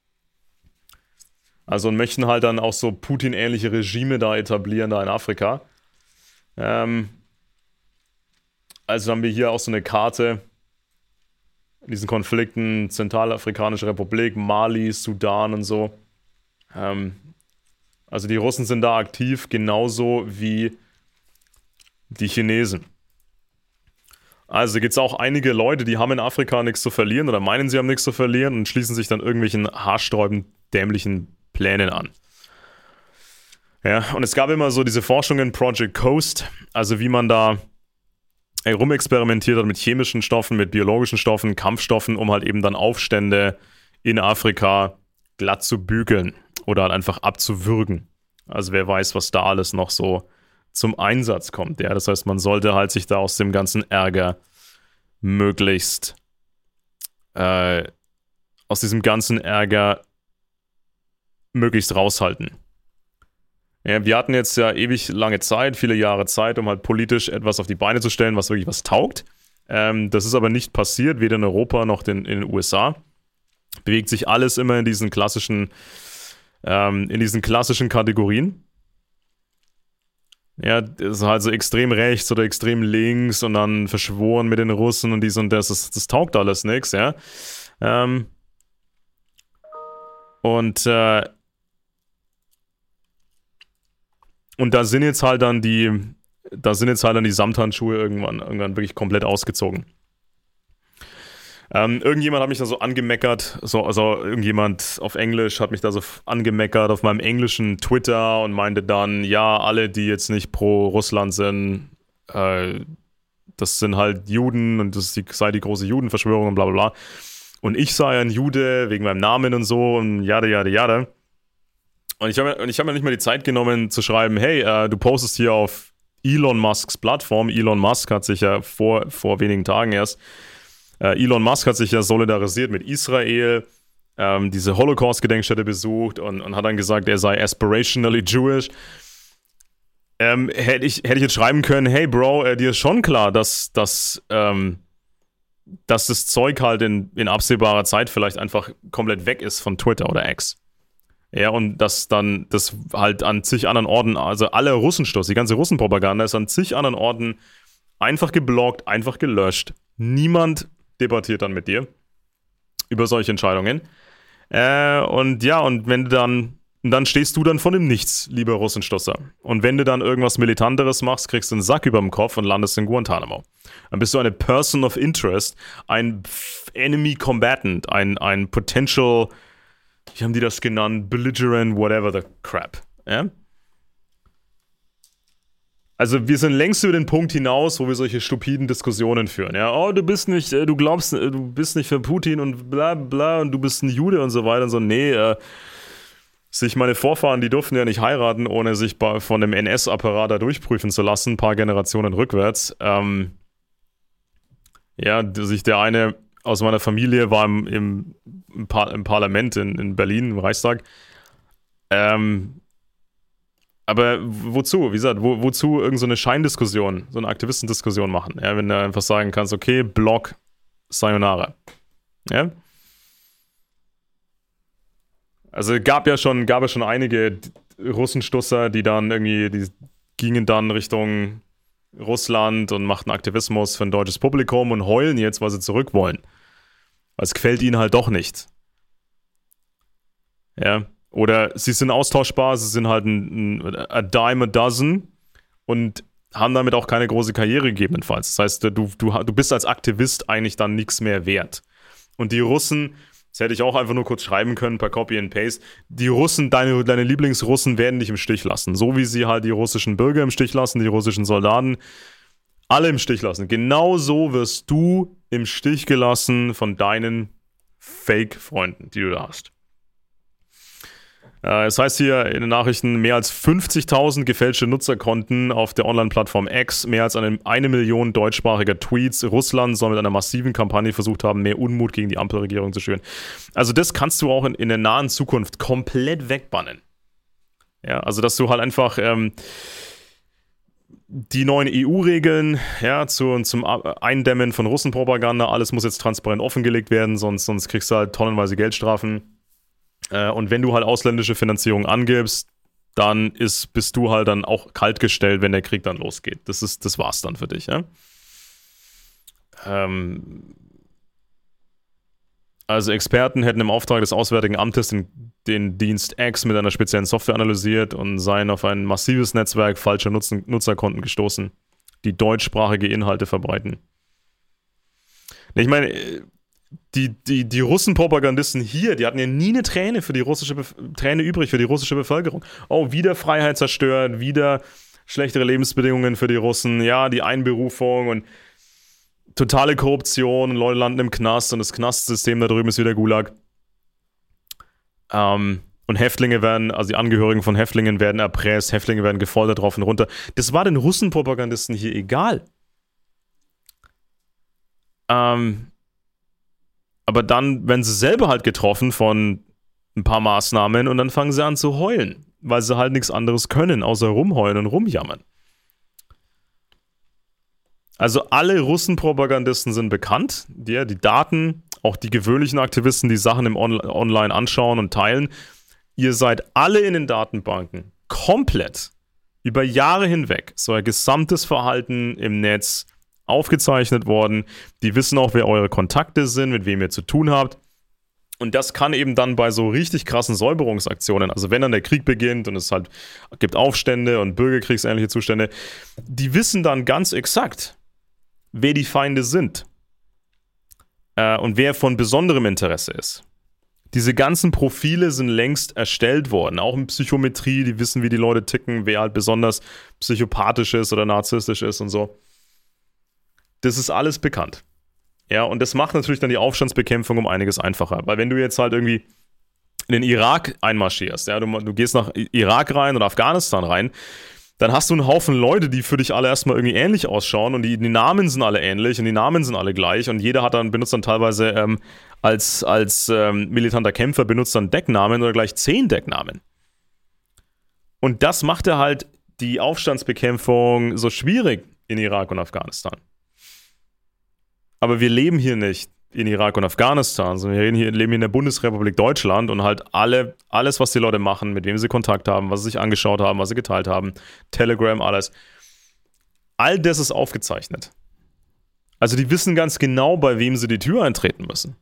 Also und möchten halt dann auch so Putin-ähnliche Regime da etablieren, da in Afrika. Ähm, also haben wir hier auch so eine Karte in diesen Konflikten, Zentralafrikanische Republik, Mali, Sudan und so. Ähm, also die Russen sind da aktiv, genauso wie die Chinesen. Also gibt es auch einige Leute, die haben in Afrika nichts zu verlieren oder meinen, sie haben nichts zu verlieren und schließen sich dann irgendwelchen haarsträubend dämlichen Plänen an. Ja, und es gab immer so diese Forschungen Project Coast, also wie man da rumexperimentiert hat mit chemischen Stoffen, mit biologischen Stoffen, Kampfstoffen, um halt eben dann Aufstände in Afrika glatt zu bügeln oder halt einfach abzuwürgen. Also wer weiß, was da alles noch so zum Einsatz kommt. Ja, das heißt, man sollte halt sich da aus dem ganzen Ärger möglichst äh, aus diesem ganzen Ärger möglichst raushalten. Ja, wir hatten jetzt ja ewig lange Zeit, viele Jahre Zeit, um halt politisch etwas auf die Beine zu stellen, was wirklich was taugt. Ähm, das ist aber nicht passiert, weder in Europa noch in, in den U S A. Bewegt sich alles immer in diesen klassischen, ähm, in diesen klassischen Kategorien. Ja, das ist halt so extrem rechts oder extrem links und dann verschworen mit den Russen und dies und das. Das, das taugt alles nichts, ja. Ähm, und, äh, und da sind jetzt halt dann die, da sind jetzt halt dann die Samthandschuhe irgendwann, irgendwann wirklich komplett ausgezogen. Ähm, irgendjemand hat mich da so angemeckert, so, also irgendjemand auf Englisch hat mich da so angemeckert auf meinem englischen Twitter und meinte dann, ja, alle, die jetzt nicht pro Russland sind, äh, das sind halt Juden und das die, sei die große Judenverschwörung und bla bla bla. Und ich sei ein Jude wegen meinem Namen und so und jada, jada, jada. Und ich habe ich hab mir nicht mal die Zeit genommen zu schreiben, hey, äh, du postest hier auf Elon Musks Plattform. Elon Musk hat sich ja vor, vor wenigen Tagen erst Äh, Elon Musk hat sich ja solidarisiert mit Israel, ähm, diese Holocaust-Gedenkstätte besucht und, und hat dann gesagt, er sei aspirationally Jewish. Ähm, hätte ich, hätte ich jetzt schreiben können, hey Bro, äh, dir ist schon klar, dass, dass, ähm, dass das Zeug halt in, in absehbarer Zeit vielleicht einfach komplett weg ist von Twitter oder X. Ja, und dass dann das halt an zig anderen Orten, also alle Russenstoß, die ganze Russenpropaganda ist an zig anderen Orten einfach geblockt, einfach gelöscht. Niemand debattiert dann mit dir über solche Entscheidungen. Äh, und ja, und wenn du dann, dann stehst du dann von dem Nichts, lieber Russenstosser. Und wenn du dann irgendwas Militanteres machst, kriegst du einen Sack über dem Kopf und landest in Guantanamo. Dann bist du eine Person of Interest, ein Enemy Combatant, ein, ein Potential, wie haben die das genannt, belligerent, whatever the crap. Ja? Also wir sind längst über den Punkt hinaus, wo wir solche stupiden Diskussionen führen. Ja, oh, du bist nicht, du glaubst, du bist nicht für Putin und bla bla und du bist ein Jude und so weiter und so. Nee, äh, sich meine Vorfahren, die durften ja nicht heiraten, ohne sich bei, von dem N S-Apparat da durchprüfen zu lassen, ein paar Generationen rückwärts. Ähm, ja, sich der eine aus meiner Familie war im, im, im, Par- im Parlament in, in Berlin, im Reichstag. Ähm, Aber wozu? Wie gesagt, wo, wozu irgend so eine Scheindiskussion, so eine Aktivistendiskussion machen? Ja, wenn du einfach sagen kannst, okay, Block, Sayonara. Ja? Also gab ja schon, gab ja schon einige Russenstusser, die dann irgendwie, die gingen dann Richtung Russland und machten Aktivismus für ein deutsches Publikum und heulen jetzt, weil sie zurück wollen. Weil es gefällt ihnen halt doch nicht. Ja. Oder sie sind austauschbar, sie sind halt ein, ein a dime a dozen und haben damit auch keine große Karriere gegebenenfalls. Das heißt, du, du, du bist als Aktivist eigentlich dann nichts mehr wert. Und die Russen, das hätte ich auch einfach nur kurz schreiben können per Copy and Paste, die Russen, deine, deine Lieblingsrussen werden dich im Stich lassen. So wie sie halt die russischen Bürger im Stich lassen, die russischen Soldaten, alle im Stich lassen. Genau so wirst du im Stich gelassen von deinen Fake-Freunden, die du da hast. Es heißt hier in den Nachrichten, mehr als fünfzigtausend gefälschte Nutzerkonten auf der Online-Plattform X, mehr als eine, eine Million deutschsprachiger Tweets. Russland soll mit einer massiven Kampagne versucht haben, mehr Unmut gegen die Ampelregierung zu schüren. Also das kannst du auch in, in der nahen Zukunft komplett wegbannen. Ja, also dass du halt einfach ähm, die neuen E U-Regeln ja, zu, zum Eindämmen von Russenpropaganda, alles muss jetzt transparent offengelegt werden, sonst, sonst kriegst du halt tonnenweise Geldstrafen. Und wenn du halt ausländische Finanzierung angibst, dann ist, bist du halt dann auch kaltgestellt, wenn der Krieg dann losgeht. Das ist, das war's dann für dich, ja. Ähm also Experten hätten im Auftrag des Auswärtigen Amtes den, den Dienst X mit einer speziellen Software analysiert und seien auf ein massives Netzwerk falscher Nutzen, Nutzerkonten gestoßen, die deutschsprachige Inhalte verbreiten. Ich meine, Die, die, die Russenpropagandisten hier, die hatten ja nie eine Träne für die russische Bef- Träne übrig für die russische Bevölkerung. Oh, wieder Freiheit zerstört, wieder schlechtere Lebensbedingungen für die Russen, ja, die Einberufung und totale Korruption und Leute landen im Knast und das Knastsystem da drüben ist wieder Gulag. Ähm, und Häftlinge werden, also die Angehörigen von Häftlingen werden erpresst, Häftlinge werden gefoltert rauf und runter. Das war den Russenpropagandisten hier egal. Ähm, Aber dann werden sie selber halt getroffen von ein paar Maßnahmen und dann fangen sie an zu heulen, weil sie halt nichts anderes können, außer rumheulen und rumjammern. Also alle Russenpropagandisten sind bekannt, die, die Daten, auch die gewöhnlichen Aktivisten, die Sachen im On- Online anschauen und teilen. Ihr seid alle in den Datenbanken komplett über Jahre hinweg, so ein gesamtes Verhalten im Netz aufgezeichnet worden. Die wissen auch, wer eure Kontakte sind, mit wem ihr zu tun habt. Und das kann eben dann bei so richtig krassen Säuberungsaktionen, also wenn dann der Krieg beginnt und es halt gibt Aufstände und bürgerkriegsähnliche Zustände, die wissen dann ganz exakt, wer die Feinde sind äh, und wer von besonderem Interesse ist. Diese ganzen Profile sind längst erstellt worden, auch in Psychometrie, die wissen, wie die Leute ticken, wer halt besonders psychopathisch ist oder narzisstisch ist und so. Das ist alles bekannt. Ja, und das macht natürlich dann die Aufstandsbekämpfung um einiges einfacher. Weil wenn du jetzt halt irgendwie in den Irak einmarschierst, ja, du, du gehst nach Irak rein oder Afghanistan rein, dann hast du einen Haufen Leute, die für dich alle erstmal irgendwie ähnlich ausschauen und die, die Namen sind alle ähnlich und die Namen sind alle gleich und jeder hat dann, benutzt dann teilweise ähm, als, als ähm, militanter Kämpfer benutzt dann Decknamen oder gleich zehn Decknamen. Und das macht er halt die Aufstandsbekämpfung so schwierig in Irak und Afghanistan. Aber wir leben hier nicht in Irak und Afghanistan, sondern wir hier, leben hier in der Bundesrepublik Deutschland und halt alle, alles, was die Leute machen, mit wem sie Kontakt haben, was sie sich angeschaut haben, was sie geteilt haben, Telegram, alles. All das ist aufgezeichnet. Also die wissen ganz genau, bei wem sie die Tür eintreten müssen.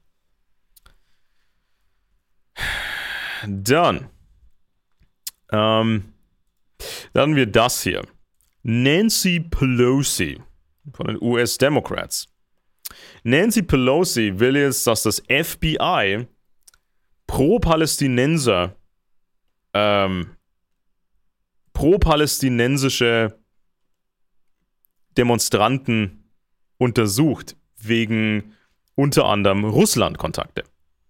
Dann, ähm, dann haben wir das hier. Nancy Pelosi von den U S Democrats. Nancy Pelosi will jetzt, dass das F B I pro-Palästinenser, ähm, pro-palästinensische Demonstranten untersucht, wegen unter anderem Russland-Kontakte.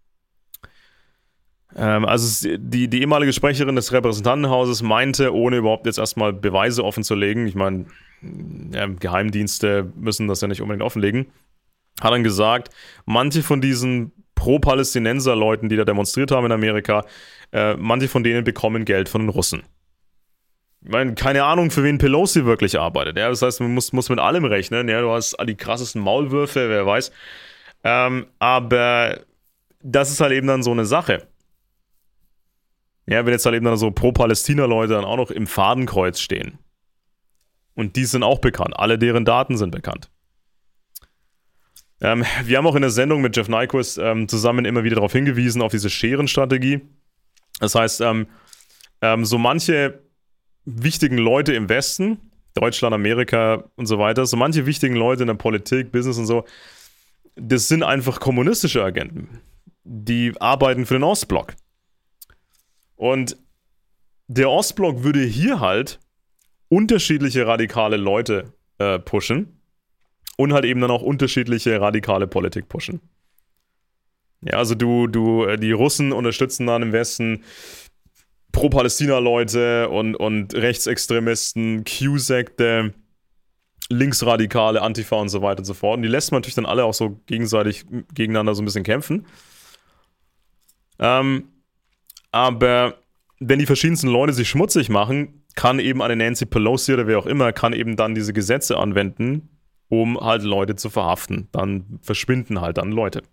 Ähm, also die, die ehemalige Sprecherin des Repräsentantenhauses meinte, ohne überhaupt jetzt erstmal Beweise offenzulegen, ich meine, ja, Geheimdienste müssen das ja nicht unbedingt offenlegen, hat dann gesagt, manche von diesen Pro-Palästinenser-Leuten, die da demonstriert haben in Amerika, äh, manche von denen bekommen Geld von den Russen. Ich meine, keine Ahnung, für wen Pelosi wirklich arbeitet. Ja? Das heißt, man muss, muss mit allem rechnen. Ja? Du hast die krassesten Maulwürfe, wer weiß. Ähm, aber das ist halt eben dann so eine Sache. Ja, wenn jetzt halt eben dann so Pro-Palästina-Leute dann auch noch im Fadenkreuz stehen. Und die sind auch bekannt. Alle deren Daten sind bekannt. Ähm, wir haben auch in der Sendung mit Jeff Nyquist ähm, zusammen immer wieder darauf hingewiesen, auf diese Scherenstrategie. Das heißt, ähm, ähm, so manche wichtigen Leute im Westen, Deutschland, Amerika und so weiter, so manche wichtigen Leute in der Politik, Business und so, das sind einfach kommunistische Agenten. Die arbeiten für den Ostblock. Und der Ostblock würde hier halt unterschiedliche radikale Leute äh, pushen. Und halt eben dann auch unterschiedliche radikale Politik pushen. Ja, also du, du, die Russen unterstützen dann im Westen Pro-Palästina-Leute und, und Rechtsextremisten, Q-Sekte, Linksradikale, Antifa und so weiter und so fort. Und die lässt man natürlich dann alle auch so gegenseitig gegeneinander so ein bisschen kämpfen. Ähm, aber wenn die verschiedensten Leute sich schmutzig machen, kann eben eine Nancy Pelosi oder wer auch immer, kann eben dann diese Gesetze anwenden, um halt Leute zu verhaften. Dann verschwinden halt dann Leute.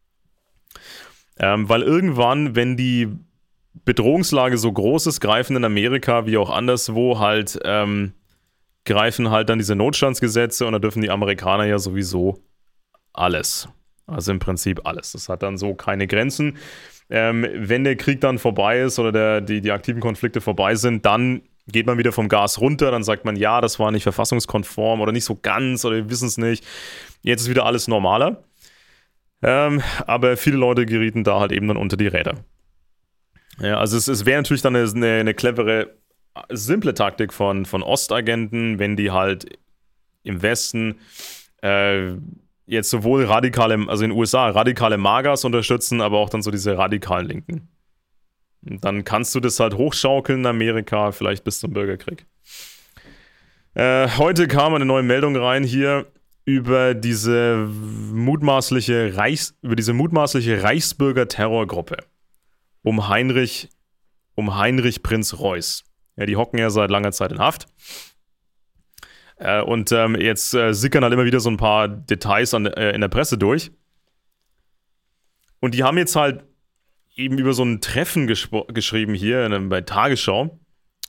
Ähm, weil irgendwann, wenn die Bedrohungslage so groß ist, greifen in Amerika wie auch anderswo halt, ähm, greifen halt dann diese Notstandsgesetze und da dürfen die Amerikaner ja sowieso alles. Also im Prinzip alles. Das hat dann so keine Grenzen. Ähm, wenn der Krieg dann vorbei ist oder der, die, die aktiven Konflikte vorbei sind, dann geht man wieder vom Gas runter, dann sagt man, ja, das war nicht verfassungskonform oder nicht so ganz oder wir wissen es nicht. Jetzt ist wieder alles normaler. Ähm, aber viele Leute gerieten da halt eben dann unter die Räder. Ja, also es, es wäre natürlich dann eine, eine, eine clevere, simple Taktik von, von Ostagenten, wenn die halt im Westen äh, jetzt sowohl radikale, also in den U S A radikale Magas unterstützen, aber auch dann so diese radikalen Linken. Und dann kannst du das halt hochschaukeln in Amerika, vielleicht bis zum Bürgerkrieg. Äh, heute kam eine neue Meldung rein hier über diese mutmaßliche Reichs, über diese mutmaßliche Reichsbürger-Terrorgruppe um Heinrich, um Heinrich Prinz Reuß. Ja, die hocken ja seit langer Zeit in Haft. Äh, und ähm, jetzt äh, sickern halt immer wieder so ein paar Details an, äh, in der Presse durch. Und die haben jetzt halt eben über so ein Treffen gesp- geschrieben hier in, bei Tagesschau.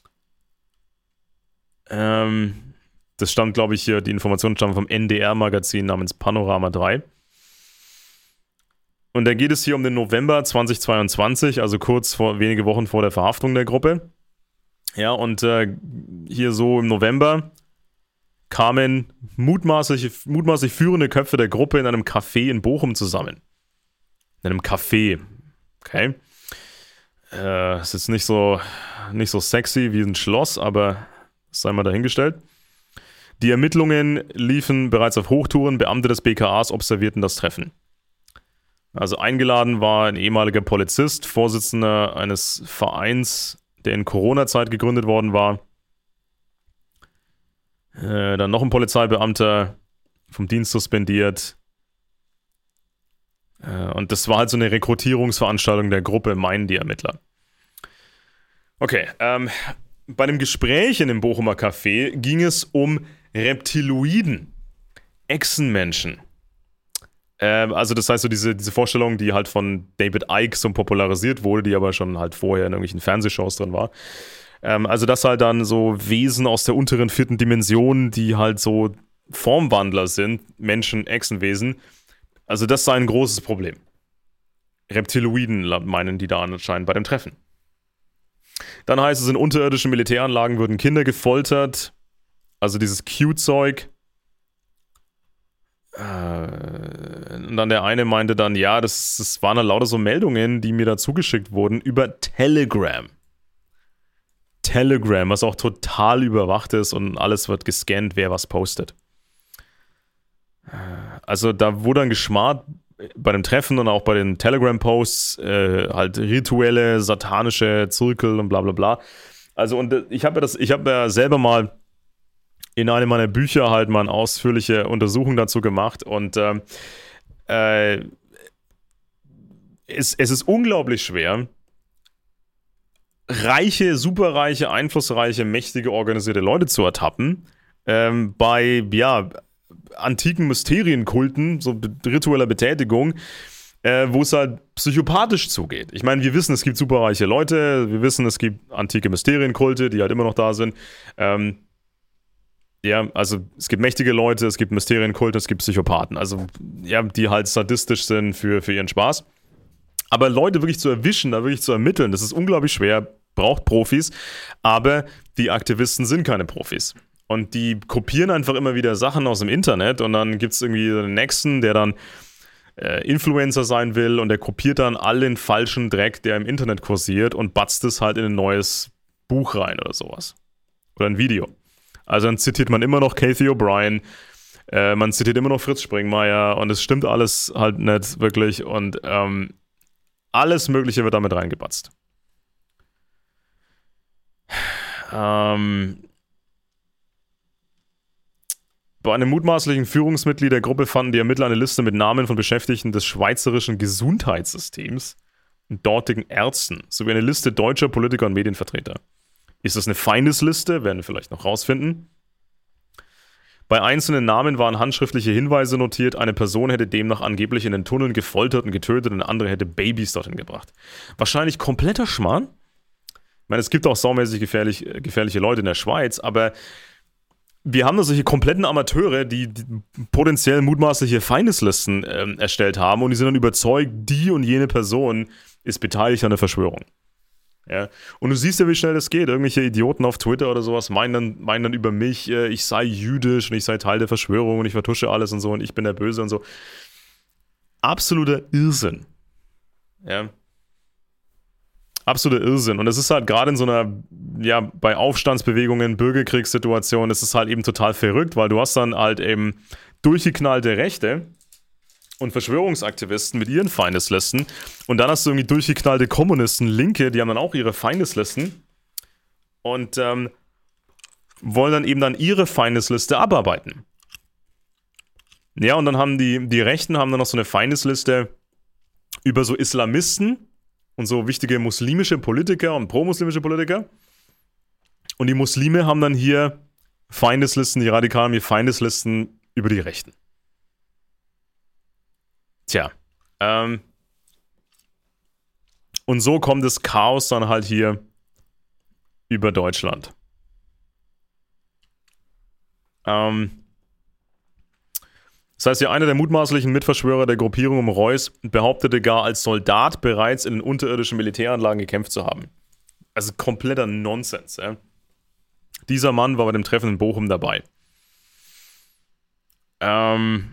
Ähm, das stammt, glaube ich, hier, die Informationen stammen vom N D R-Magazin namens Panorama drei. Und da geht es hier um den November zweitausendzweiundzwanzig, also kurz vor, wenige Wochen vor der Verhaftung der Gruppe. Ja, und äh, hier so im November kamen mutmaßlich, mutmaßlich führende Köpfe der Gruppe in einem Café in Bochum zusammen. In einem Café. Okay. Äh, ist jetzt nicht so, nicht so sexy wie ein Schloss, aber sei mal dahingestellt. Die Ermittlungen liefen bereits auf Hochtouren. Beamte des B K As observierten das Treffen. Also eingeladen war ein ehemaliger Polizist, Vorsitzender eines Vereins, der in Corona-Zeit gegründet worden war. Äh, dann noch ein Polizeibeamter, vom Dienst suspendiert. Äh, und das war halt so eine Rekrutierungsveranstaltung der Gruppe, meinen die Ermittler. Okay, ähm, bei dem Gespräch in dem Bochumer Café ging es um Reptiloiden, Echsenmenschen. Ähm, also das heißt so diese, diese Vorstellung, die halt von David Icke so popularisiert wurde, die aber schon halt vorher in irgendwelchen Fernsehshows drin war. Ähm, also das halt dann so Wesen aus der unteren vierten Dimension, die halt so Formwandler sind, Menschen, Echsenwesen. Also das sei ein großes Problem. Reptiloiden meinen die da anscheinend bei dem Treffen. Dann heißt es, in unterirdischen Militäranlagen würden Kinder gefoltert. Also dieses Q-Zeug. Und dann der eine meinte dann, ja, das, das waren halt lauter so Meldungen, die mir da zugeschickt wurden über Telegram. Telegram, was auch total überwacht ist und alles wird gescannt, wer was postet. Also da wurde dann geschmarrt bei dem Treffen und auch bei den Telegram-Posts, äh, halt rituelle, satanische Zirkel und bla bla bla. Also und ich habe ja das, ich habe ja selber mal in einem meiner Bücher halt mal eine ausführliche Untersuchung dazu gemacht und ähm, äh, es, es ist unglaublich schwer, reiche, superreiche, einflussreiche, mächtige, organisierte Leute zu ertappen ähm, bei, ja, antiken Mysterienkulten, so ritueller Betätigung, äh, wo es halt psychopathisch zugeht. Ich meine, wir wissen, es gibt superreiche Leute, wir wissen, es gibt antike Mysterienkulte, die halt immer noch da sind. Ähm, ja, also es gibt mächtige Leute, es gibt Mysterienkulte, es gibt Psychopathen, also ja, die halt sadistisch sind für, für ihren Spaß. Aber Leute wirklich zu erwischen, da wirklich zu ermitteln, das ist unglaublich schwer, braucht Profis, aber die Aktivisten sind keine Profis. Und die kopieren einfach immer wieder Sachen aus dem Internet und dann gibt es irgendwie den Nächsten, der dann äh, Influencer sein will und der kopiert dann all den falschen Dreck, der im Internet kursiert und batzt es halt in ein neues Buch rein oder sowas. Oder ein Video. Also dann zitiert man immer noch Cathy O'Brien, äh, man zitiert immer noch Fritz Springmeier und es stimmt alles halt nicht wirklich und ähm, alles Mögliche wird damit reingebatzt. Ähm... Bei einem mutmaßlichen Führungsmitglied der Gruppe fanden die Ermittler eine Liste mit Namen von Beschäftigten des schweizerischen Gesundheitssystems und dortigen Ärzten, sowie eine Liste deutscher Politiker und Medienvertreter. Ist das eine Feindesliste? Werden wir vielleicht noch rausfinden. Bei einzelnen Namen waren handschriftliche Hinweise notiert, eine Person hätte demnach angeblich in den Tunneln gefoltert und getötet und eine andere hätte Babys dorthin gebracht. Wahrscheinlich kompletter Schmarrn. Ich meine, es gibt auch saumäßig gefährlich, gefährliche Leute in der Schweiz, aber wir haben da solche kompletten Amateure, die, die potenziell mutmaßliche Feindeslisten ähm, erstellt haben und die sind dann überzeugt, die und jene Person ist beteiligt an der Verschwörung. Ja? Und du siehst ja, wie schnell das geht. Irgendwelche Idioten auf Twitter oder sowas meinen dann, meinen dann über mich, äh, ich sei jüdisch und ich sei Teil der Verschwörung und ich vertusche alles und so und ich bin der Böse und so. Absoluter Irrsinn. Ja. Absoluter Irrsinn. Und es ist halt gerade in so einer, ja, bei Aufstandsbewegungen, Bürgerkriegssituationen, ist es halt eben total verrückt, weil du hast dann halt eben durchgeknallte Rechte und Verschwörungsaktivisten mit ihren Feindeslisten und dann hast du irgendwie durchgeknallte Kommunisten, Linke, die haben dann auch ihre Feindeslisten und ähm, wollen dann eben dann ihre Feindesliste abarbeiten. Ja, und dann haben die, die Rechten haben dann noch so eine Feindesliste über so Islamisten und so wichtige muslimische Politiker und pro-muslimische Politiker. Und die Muslime haben dann hier Feindeslisten, die Radikalen haben hier Feindeslisten über die Rechten. Tja. Ähm, und so kommt das Chaos dann halt hier über Deutschland. Ähm, Das heißt, ja, einer der mutmaßlichen Mitverschwörer der Gruppierung um Reuss behauptete gar, als Soldat bereits in den unterirdischen Militäranlagen gekämpft zu haben. Also kompletter Nonsens. Ja? Dieser Mann war bei dem Treffen in Bochum dabei. Ähm...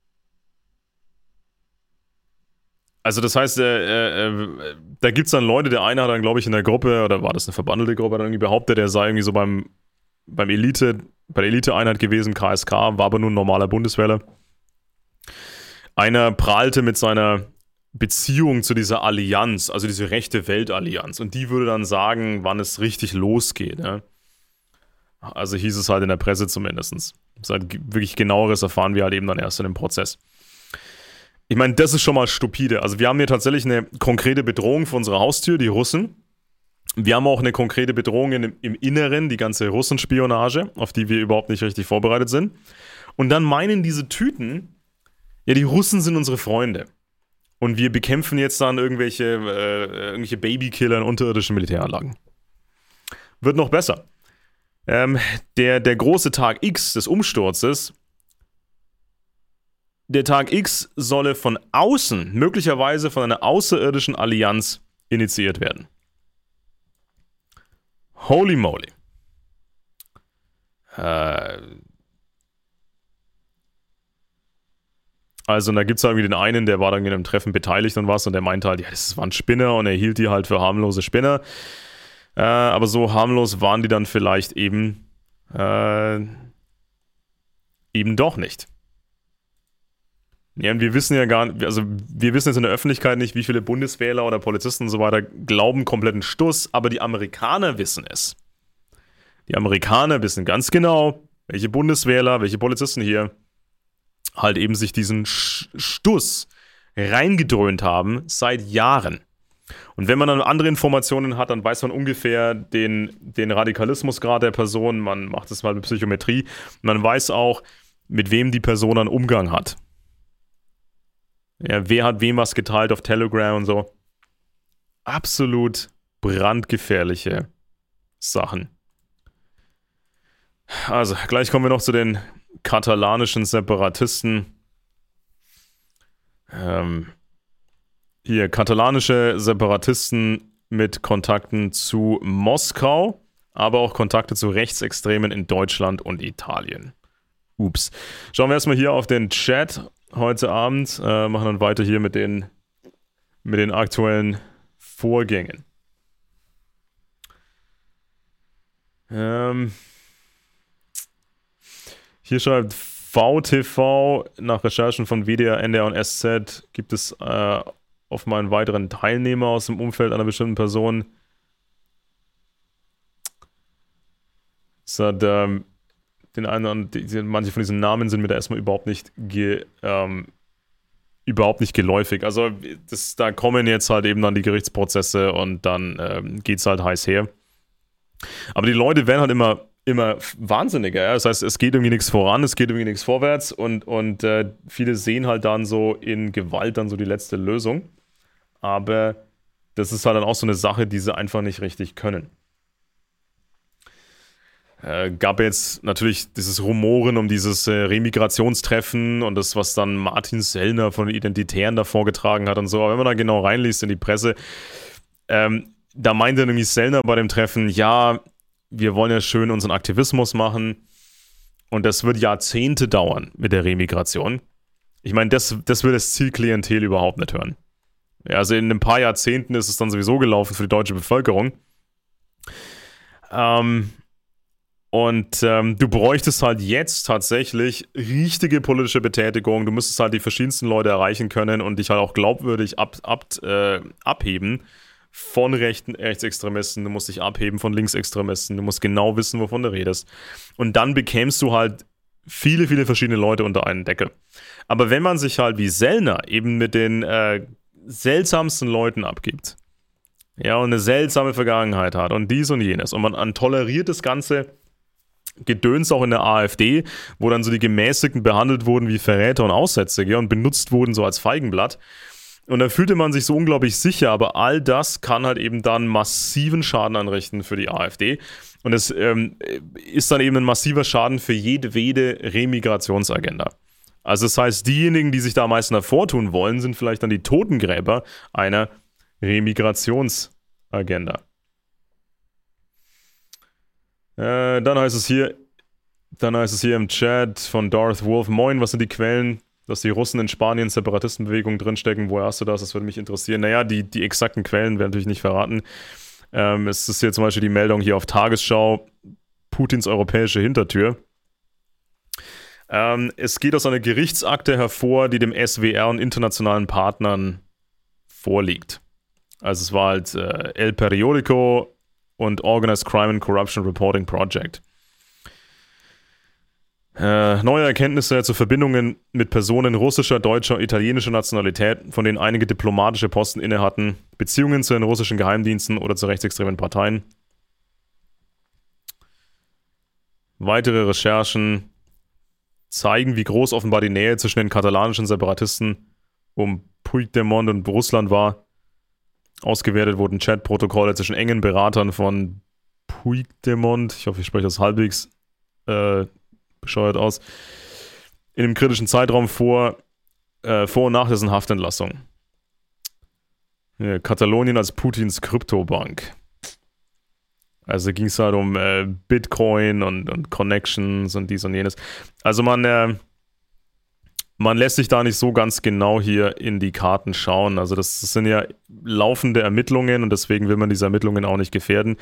Also das heißt, äh, äh, da gibt es dann Leute, der eine hat dann, glaube ich, in der Gruppe, oder war das eine verbandelte Gruppe, hat dann irgendwie behauptet, der sei irgendwie so beim, beim Elite, bei der Elite-Einheit gewesen, K S K, war aber nur ein normaler Bundeswehrler. Einer prahlte mit seiner Beziehung zu dieser Allianz, also diese rechte Weltallianz, und die würde dann sagen, wann es richtig losgeht. Ja? Also hieß es halt in der Presse zumindest. Halt wirklich genaueres erfahren wir halt eben dann erst in dem Prozess. Ich meine, das ist schon mal stupide. Also wir haben hier tatsächlich eine konkrete Bedrohung vor unserer Haustür, die Russen. Wir haben auch eine konkrete Bedrohung in, im Inneren, die ganze Russenspionage, auf die wir überhaupt nicht richtig vorbereitet sind. Und dann meinen diese Tüten, ja, die Russen sind unsere Freunde. Und wir bekämpfen jetzt dann irgendwelche, äh, irgendwelche Babykiller in unterirdischen Militäranlagen. Wird noch besser. Ähm, der, der große Tag X des Umsturzes, der Tag X solle von außen, möglicherweise von einer außerirdischen Allianz, initiiert werden. Holy moly. Äh also, da gibt es irgendwie den einen, der war dann in einem Treffen beteiligt und was, und der meinte halt, ja, das waren Spinner, und er hielt die halt für harmlose Spinner. Äh, aber so harmlos waren die dann vielleicht eben, äh, eben doch nicht. Ja, und wir wissen ja gar nicht, also wir wissen jetzt in der Öffentlichkeit nicht, wie viele Bundeswehrler oder Polizisten und so weiter glauben kompletten Stuss, aber die Amerikaner wissen es. Die Amerikaner wissen ganz genau, welche Bundeswehrler, welche Polizisten hier halt eben sich diesen Stuss reingedröhnt haben seit Jahren. Und wenn man dann andere Informationen hat, dann weiß man ungefähr den, den Radikalismusgrad der Person, man macht es mal mit Psychometrie, und man weiß auch, mit wem die Person einen Umgang hat. Ja, wer hat wem was geteilt auf Telegram und so. Absolut brandgefährliche Sachen. Also, gleich kommen wir noch zu den katalanischen Separatisten. Ähm, hier, katalanische Separatisten mit Kontakten zu Moskau, aber auch Kontakte zu Rechtsextremen in Deutschland und Italien. Ups. Schauen wir erstmal hier auf den Chat heute Abend, äh, machen dann weiter hier mit den, mit den aktuellen Vorgängen. Ähm, hier schreibt V T V, nach Recherchen von W D R, N D R und S Z gibt es äh, offenbar einen weiteren Teilnehmer aus dem Umfeld einer bestimmten Person. Es hat, ähm, den einen, die, manche von diesen Namen sind mir da erstmal überhaupt nicht ge, ähm, überhaupt nicht geläufig. Also das, da kommen jetzt halt eben dann die Gerichtsprozesse und dann ähm, geht's halt heiß her. Aber die Leute werden halt immer, immer wahnsinniger. Ja? Das heißt, es geht irgendwie nichts voran, es geht irgendwie nichts vorwärts, und, und äh, viele sehen halt dann so in Gewalt dann so die letzte Lösung. Aber das ist halt dann auch so eine Sache, die sie einfach nicht richtig können. Äh, gab jetzt natürlich dieses Rumoren um dieses äh, Remigrationstreffen und das, was dann Martin Sellner von den Identitären da vorgetragen hat und so. Aber wenn man da genau reinliest in die Presse, ähm, da meinte nämlich Sellner bei dem Treffen, ja, wir wollen ja schön unseren Aktivismus machen und das wird Jahrzehnte dauern mit der Remigration. Ich meine, das, das will das Zielklientel überhaupt nicht hören. Ja, also in ein paar Jahrzehnten ist es dann sowieso gelaufen für die deutsche Bevölkerung. Ähm... Und ähm, du bräuchtest halt jetzt tatsächlich richtige politische Betätigung. Du müsstest halt die verschiedensten Leute erreichen können und dich halt auch glaubwürdig ab, ab, äh, abheben von rechten Rechtsextremisten. Du musst dich abheben von Linksextremisten. Du musst genau wissen, wovon du redest. Und dann bekämst du halt viele, viele verschiedene Leute unter einen Deckel. Aber wenn man sich halt wie Sellner eben mit den äh, seltsamsten Leuten abgibt, ja, und eine seltsame Vergangenheit hat und dies und jenes, und man an toleriert das Ganze Gedöns auch in der AfD, wo dann so die Gemäßigten behandelt wurden wie Verräter und Aussätzige und benutzt wurden so als Feigenblatt. Und da fühlte man sich so unglaublich sicher, aber all das kann halt eben dann massiven Schaden anrichten für die AfD. Und es ähm, ist dann eben ein massiver Schaden für jedwede Remigrationsagenda. Also das heißt, diejenigen, die sich da am meisten hervortun wollen, sind vielleicht dann die Totengräber einer Remigrationsagenda. Äh, dann heißt es hier, dann heißt es hier im Chat von Darth Wolf, moin, was sind die Quellen, dass die Russen in Spanien Separatistenbewegungen drinstecken? Woher hast du das? Das würde mich interessieren. Naja, die, die exakten Quellen werden natürlich nicht verraten. Ähm, es ist hier zum Beispiel die Meldung hier auf Tagesschau, Putins europäische Hintertür. Ähm, es geht aus einer Gerichtsakte hervor, die dem S W R und internationalen Partnern vorliegt. Also es war halt äh, El Periodico und Organized Crime and Corruption Reporting Project. Äh, neue Erkenntnisse zu Verbindungen mit Personen russischer, deutscher und italienischer Nationalität, von denen einige diplomatische Posten inne hatten, Beziehungen zu den russischen Geheimdiensten oder zu rechtsextremen Parteien. Weitere Recherchen zeigen, wie groß offenbar die Nähe zwischen den katalanischen Separatisten um Puigdemont und Russland war. Ausgewertet wurden Chatprotokolle zwischen engen Beratern von Puigdemont, ich hoffe, ich spreche das halbwegs äh, bescheuert aus, in einem kritischen Zeitraum vor, äh, vor und nach dessen Haftentlassung. Ja, Katalonien als Putins Kryptobank. Also ging es halt um äh, Bitcoin und, und Connections und dies und jenes. Also man, äh, man lässt sich da nicht so ganz genau hier in die Karten schauen. Also das, das sind ja laufende Ermittlungen und deswegen will man diese Ermittlungen auch nicht gefährden.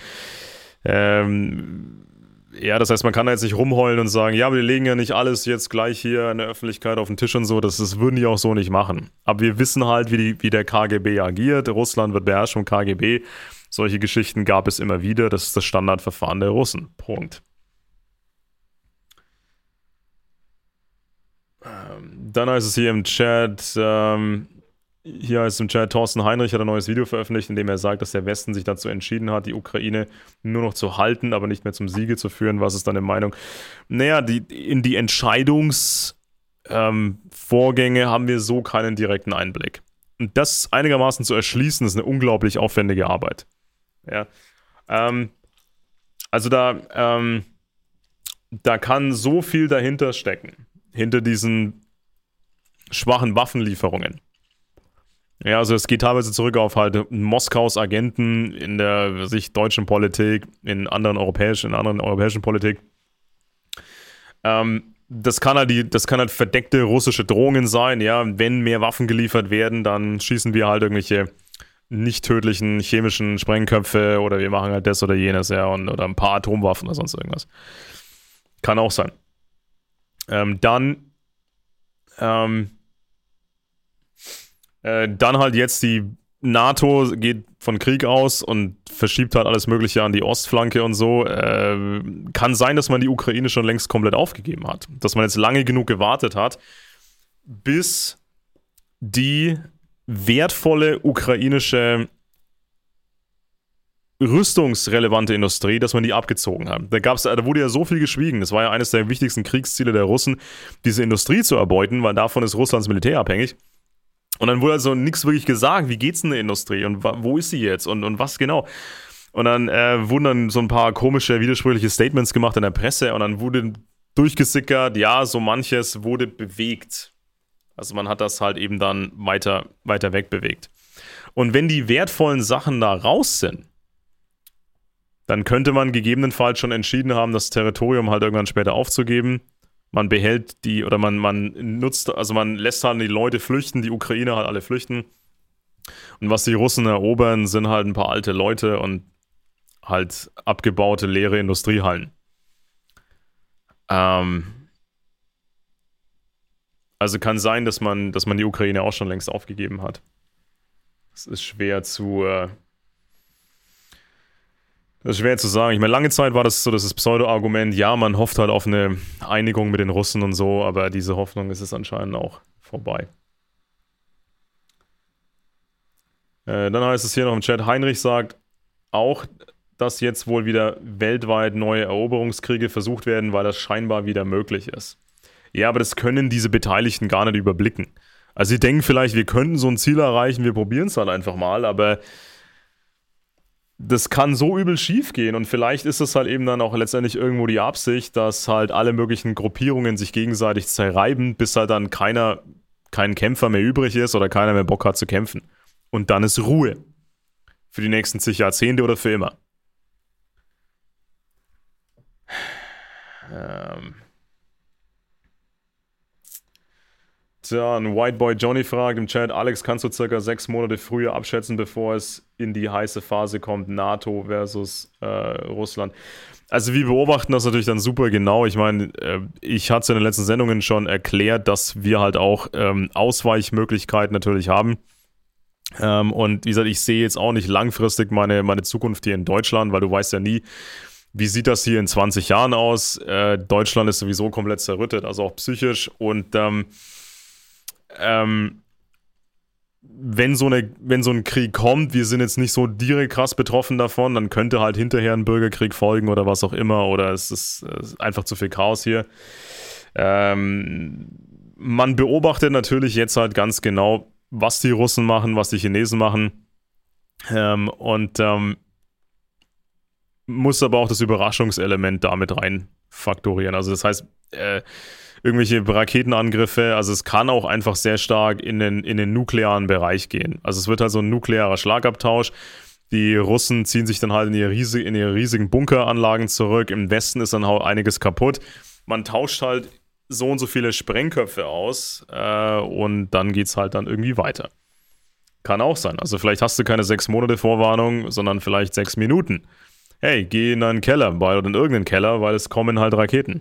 Ähm, ja, das heißt, man kann da jetzt nicht rumheulen und sagen, ja, aber wir legen ja nicht alles jetzt gleich hier in der Öffentlichkeit auf den Tisch und so. Das, das würden die auch so nicht machen. Aber wir wissen halt, wie, die, wie der K G B agiert. Russland wird beherrscht vom K G B. Solche Geschichten gab es immer wieder. Das ist das Standardverfahren der Russen. Punkt. Ähm, dann heißt es hier im Chat, ähm, hier heißt es im Chat, Thorsten Heinrich hat ein neues Video veröffentlicht, in dem er sagt, dass der Westen sich dazu entschieden hat, die Ukraine nur noch zu halten, aber nicht mehr zum Siege zu führen. Was ist deine Meinung? Naja, die, in die Entscheidungsvorgänge ähm, haben wir so keinen direkten Einblick. Und das einigermaßen zu erschließen, ist eine unglaublich aufwendige Arbeit. Ja, ähm, also da, ähm, da kann so viel dahinter stecken, hinter diesen schwachen Waffenlieferungen. Ja, also es geht teilweise zurück auf halt Moskaus Agenten in der sich deutschen Politik, in anderen europäischen, in anderen europäischen Politik. Ähm, das kann halt die, das kann halt verdeckte russische Drohungen sein, ja, wenn mehr Waffen geliefert werden, dann schießen wir halt irgendwelche nicht tödlichen chemischen Sprengköpfe oder wir machen halt das oder jenes, ja, und, oder ein paar Atomwaffen oder sonst irgendwas. Kann auch sein. Ähm, dann ähm, äh, dann halt jetzt die NATO geht von Krieg aus und verschiebt halt alles Mögliche an die Ostflanke und so. Äh, kann sein, dass man die Ukraine schon längst komplett aufgegeben hat. Dass man jetzt lange genug gewartet hat, bis die wertvolle ukrainische rüstungsrelevante Industrie, dass man die abgezogen hat. Da gab's, da wurde ja so viel geschwiegen. Das war ja eines der wichtigsten Kriegsziele der Russen, diese Industrie zu erbeuten, weil davon ist Russlands Militär abhängig. Und dann wurde also nichts wirklich gesagt, wie geht's in der Industrie und wo ist sie jetzt und, und was genau. Und dann äh, wurden dann so ein paar komische, widersprüchliche Statements gemacht in der Presse und dann wurde durchgesickert, ja, so manches wurde bewegt. Also man hat das halt eben dann weiter, weiter weg bewegt. Und wenn die wertvollen Sachen da raus sind, dann könnte man gegebenenfalls schon entschieden haben, das Territorium halt irgendwann später aufzugeben. Man behält die, oder man, man nutzt, also man lässt halt die Leute flüchten, die Ukrainer halt alle flüchten. Und was die Russen erobern, sind halt ein paar alte Leute und halt abgebaute, leere Industriehallen. Ähm, also kann sein, dass man, dass man die Ukraine auch schon längst aufgegeben hat. Es ist schwer zu, äh, das ist schwer zu sagen. Ich meine, lange Zeit war das so das Pseudo-Argument, ja, man hofft halt auf eine Einigung mit den Russen und so, aber diese Hoffnung ist es anscheinend auch vorbei. Äh, dann heißt es hier noch im Chat, Heinrich sagt auch, dass jetzt wohl wieder weltweit neue Eroberungskriege versucht werden, weil das scheinbar wieder möglich ist. Ja, aber das können diese Beteiligten gar nicht überblicken. Also sie denken vielleicht, wir könnten so ein Ziel erreichen, wir probieren es halt einfach mal, aber das kann so übel schief gehen und vielleicht ist es halt eben dann auch letztendlich irgendwo die Absicht, dass halt alle möglichen Gruppierungen sich gegenseitig zerreiben, bis halt dann keiner, kein Kämpfer mehr übrig ist oder keiner mehr Bock hat zu kämpfen. Und dann ist Ruhe. Für die nächsten zig Jahrzehnte oder für immer. Ähm. Dann White Boy Johnny fragt im Chat, Alex, kannst du circa sechs Monate früher abschätzen, bevor es in die heiße Phase kommt, NATO versus äh, Russland? Also wir beobachten das natürlich dann super genau. Ich meine, äh, ich hatte es in den letzten Sendungen schon erklärt, dass wir halt auch ähm, Ausweichmöglichkeiten natürlich haben. Ähm, und wie gesagt, ich sehe jetzt auch nicht langfristig meine, meine Zukunft hier in Deutschland, weil du weißt ja nie, wie sieht das hier in zwanzig Jahren aus. Äh, Deutschland ist sowieso komplett zerrüttet, also auch psychisch und ähm, Ähm, wenn so, eine, wenn so ein Krieg kommt, wir sind jetzt nicht so direkt krass betroffen davon, dann könnte halt hinterher ein Bürgerkrieg folgen oder was auch immer oder es ist, es ist einfach zu viel Chaos hier. Ähm, man beobachtet natürlich jetzt halt ganz genau, was die Russen machen, was die Chinesen machen ähm, und ähm, muss aber auch das Überraschungselement damit rein faktorieren. Also das heißt, äh, irgendwelche Raketenangriffe, also es kann auch einfach sehr stark in den, in den nuklearen Bereich gehen. Also es wird halt so ein nuklearer Schlagabtausch. Die Russen ziehen sich dann halt in ihre, riesig, in ihre riesigen Bunkeranlagen zurück. Im Westen ist dann auch einiges kaputt. Man tauscht halt so und so viele Sprengköpfe aus äh, und dann geht's halt dann irgendwie weiter. Kann auch sein. Also vielleicht hast du keine sechs Monate Vorwarnung, sondern vielleicht sechs Minuten. Hey, geh in einen Keller weil, oder in irgendeinen Keller, weil es kommen halt Raketen.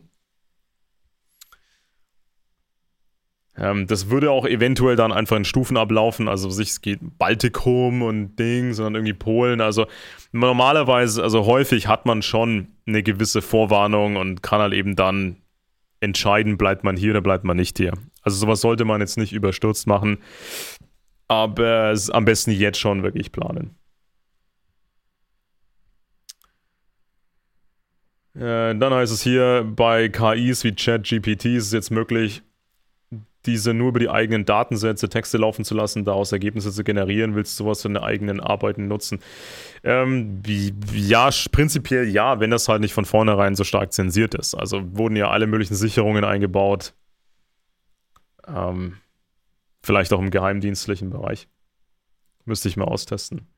Ähm, das würde auch eventuell dann einfach in Stufen ablaufen, also es geht Baltikum und Ding, sondern irgendwie Polen. Also normalerweise, also häufig hat man schon eine gewisse Vorwarnung und kann halt eben dann entscheiden, bleibt man hier oder bleibt man nicht hier. Also sowas sollte man jetzt nicht überstürzt machen, aber am besten jetzt schon wirklich planen. Äh, dann heißt es hier, bei K Is wie ChatGPT ist es jetzt möglich, diese nur über die eigenen Datensätze, Texte laufen zu lassen, daraus Ergebnisse zu generieren. Willst du sowas für deine eigenen Arbeiten nutzen? Ähm, wie, ja, prinzipiell ja, wenn das halt nicht von vornherein so stark zensiert ist. Also wurden ja alle möglichen Sicherungen eingebaut. Ähm, vielleicht auch im geheimdienstlichen Bereich. Müsste ich mal austesten.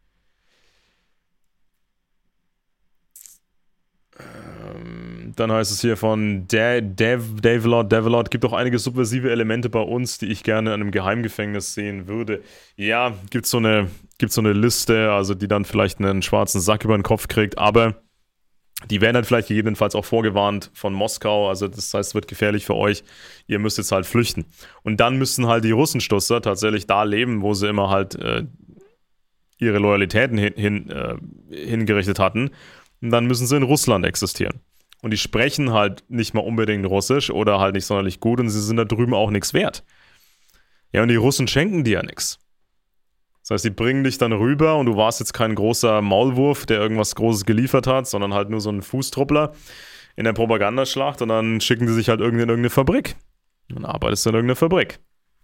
Dann heißt es hier von Dev, Develot, Develot, gibt auch einige subversive Elemente bei uns, die ich gerne in einem Geheimgefängnis sehen würde. Ja, gibt so eine, gibt so eine Liste, also die dann vielleicht einen schwarzen Sack über den Kopf kriegt, aber die werden dann vielleicht gegebenenfalls auch vorgewarnt von Moskau, also das heißt, es wird gefährlich für euch, ihr müsst jetzt halt flüchten. Und dann müssen halt die Russenstusser tatsächlich da leben, wo sie immer halt äh, ihre Loyalitäten hin, hin, äh, hingerichtet hatten. Und dann müssen sie in Russland existieren. Und die sprechen halt nicht mal unbedingt Russisch oder halt nicht sonderlich gut und sie sind da drüben auch nichts wert. Ja, und die Russen schenken dir ja nichts. Das heißt, die bringen dich dann rüber und du warst jetzt kein großer Maulwurf, der irgendwas Großes geliefert hat, sondern halt nur so ein Fußtruppler in der Propagandaschlacht und dann schicken die sich halt in irgendeine Fabrik. Und dann arbeitest du in irgendeiner Fabrik.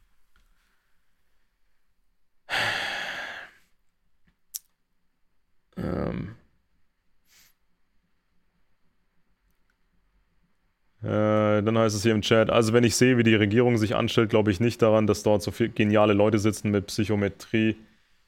Ähm... Äh, dann heißt es hier im Chat, also wenn ich sehe, wie die Regierung sich anstellt, glaube ich nicht daran, dass dort so viele geniale Leute sitzen mit Psychometrie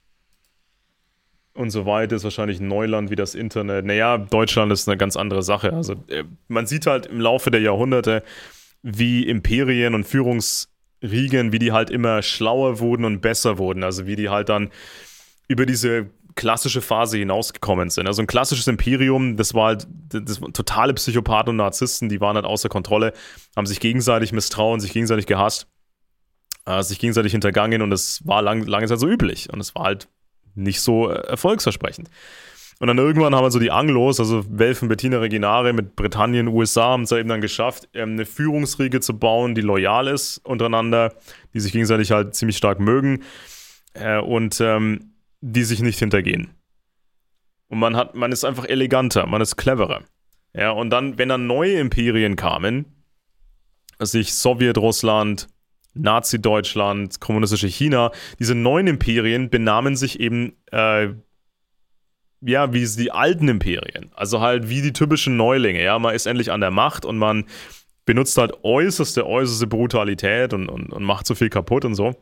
und so weiter. Ist wahrscheinlich ein Neuland wie das Internet. Naja, Deutschland ist eine ganz andere Sache. Also äh, man sieht halt im Laufe der Jahrhunderte, wie Imperien und Führungsriegen, wie die halt immer schlauer wurden und besser wurden. Also wie die halt dann über diese klassische Phase hinausgekommen sind. Also ein klassisches Imperium, das war halt das waren totale Psychopathen und Narzissten, die waren halt außer Kontrolle, haben sich gegenseitig misstrauen, sich gegenseitig gehasst, äh, sich gegenseitig hintergangen und das war lang, lange Zeit so üblich und es war halt nicht so äh, erfolgsversprechend. Und dann irgendwann haben halt so die Anglos, also Welfen, Bettina Reginare mit Britannien, U S A, haben es halt eben dann geschafft, ähm, eine Führungsriege zu bauen, die loyal ist untereinander, die sich gegenseitig halt ziemlich stark mögen äh, und ähm, die sich nicht hintergehen. Und man hat, man ist einfach eleganter, man ist cleverer. Ja, und dann, wenn dann neue Imperien kamen, also ich Sowjetrussland, Nazi-Deutschland, kommunistische China, diese neuen Imperien benahmen sich eben äh, ja, wie die alten Imperien. Also halt wie die typischen Neulinge. Ja, man ist endlich an der Macht und man benutzt halt äußerste, äußerste Brutalität und, und, und macht so viel kaputt und so.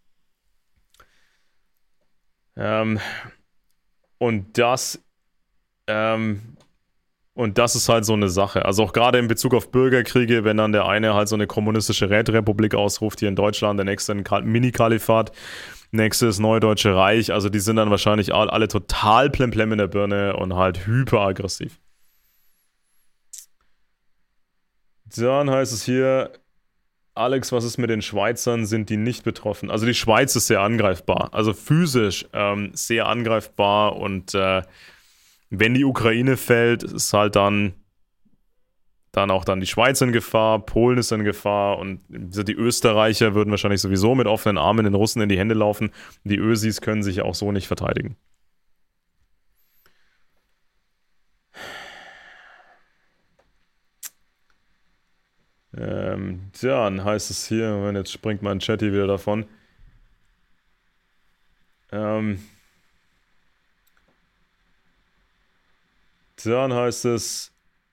Ähm, und das, ähm, und das ist halt so eine Sache. Also auch gerade in Bezug auf Bürgerkriege, wenn dann der eine halt so eine kommunistische Räterepublik ausruft hier in Deutschland, der nächste ein Mini-Kalifat, nächstes Neue Deutsche Reich, also die sind dann wahrscheinlich alle total plemplem in der Birne und halt hyperaggressiv. Dann heißt es hier, Alex, was ist mit den Schweizern? Sind die nicht betroffen? Also die Schweiz ist sehr angreifbar, also physisch ähm, sehr angreifbar und äh, wenn die Ukraine fällt, ist halt dann, dann auch dann die Schweiz in Gefahr, Polen ist in Gefahr und die Österreicher würden wahrscheinlich sowieso mit offenen Armen den Russen in die Hände laufen. Die Ösis können sich auch so nicht verteidigen. Ähm, dann heißt es hier, wenn jetzt springt mein Chat hier wieder davon. Ähm, dann heißt es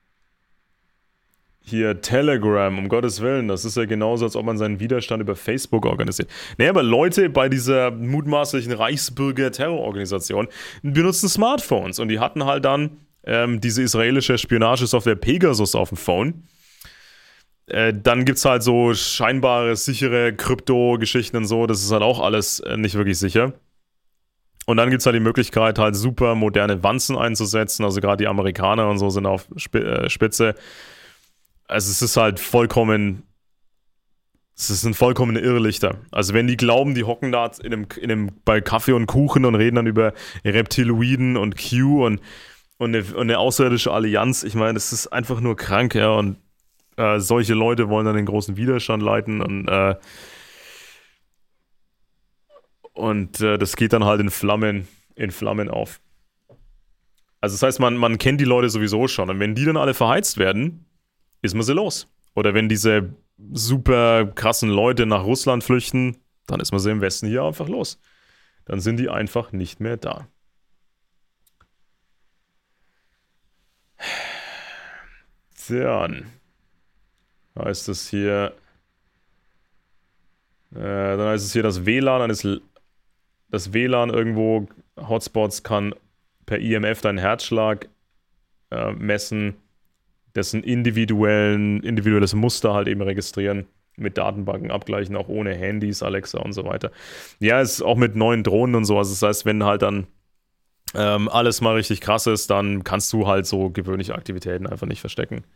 hier Telegram, um Gottes Willen, das ist ja genauso, als ob man seinen Widerstand über Facebook organisiert. Naja, aber Leute bei dieser mutmaßlichen Reichsbürger-Terrororganisation benutzen Smartphones und die hatten halt dann ähm, diese israelische Spionagesoftware Pegasus auf dem Phone. Äh, dann gibt es halt so scheinbare, sichere Krypto-Geschichten und so, das ist halt auch alles äh, nicht wirklich sicher. Und dann gibt es halt die Möglichkeit, halt super moderne Wanzen einzusetzen, also gerade die Amerikaner und so sind auf Spitze. Also es ist halt vollkommen, es sind vollkommene Irrlichter. Also wenn die glauben, die hocken da in einem, in einem, bei Kaffee und Kuchen und reden dann über Reptiloiden und Q und, und, eine, und eine außerirdische Allianz, ich meine, das ist einfach nur krank, ja, und äh, solche Leute wollen dann den großen Widerstand leiten und äh, und äh, das geht dann halt in Flammen, in Flammen auf. Also das heißt, man, man kennt die Leute sowieso schon und wenn die dann alle verheizt werden, ist man sie los. Oder wenn diese super krassen Leute nach Russland flüchten, dann ist man sie im Westen hier einfach los. Dann sind die einfach nicht mehr da. Dann heißt es hier, äh, dann heißt es hier, das W L A N eines, das W L A N irgendwo, Hotspots kann per I M F deinen Herzschlag äh, messen, dessen individuellen, individuelles Muster halt eben registrieren, mit Datenbanken abgleichen, auch ohne Handys, Alexa und so weiter. Ja, es ist auch mit neuen Drohnen und so, also das heißt, wenn halt dann ähm, alles mal richtig krass ist, dann kannst du halt so gewöhnliche Aktivitäten einfach nicht verstecken.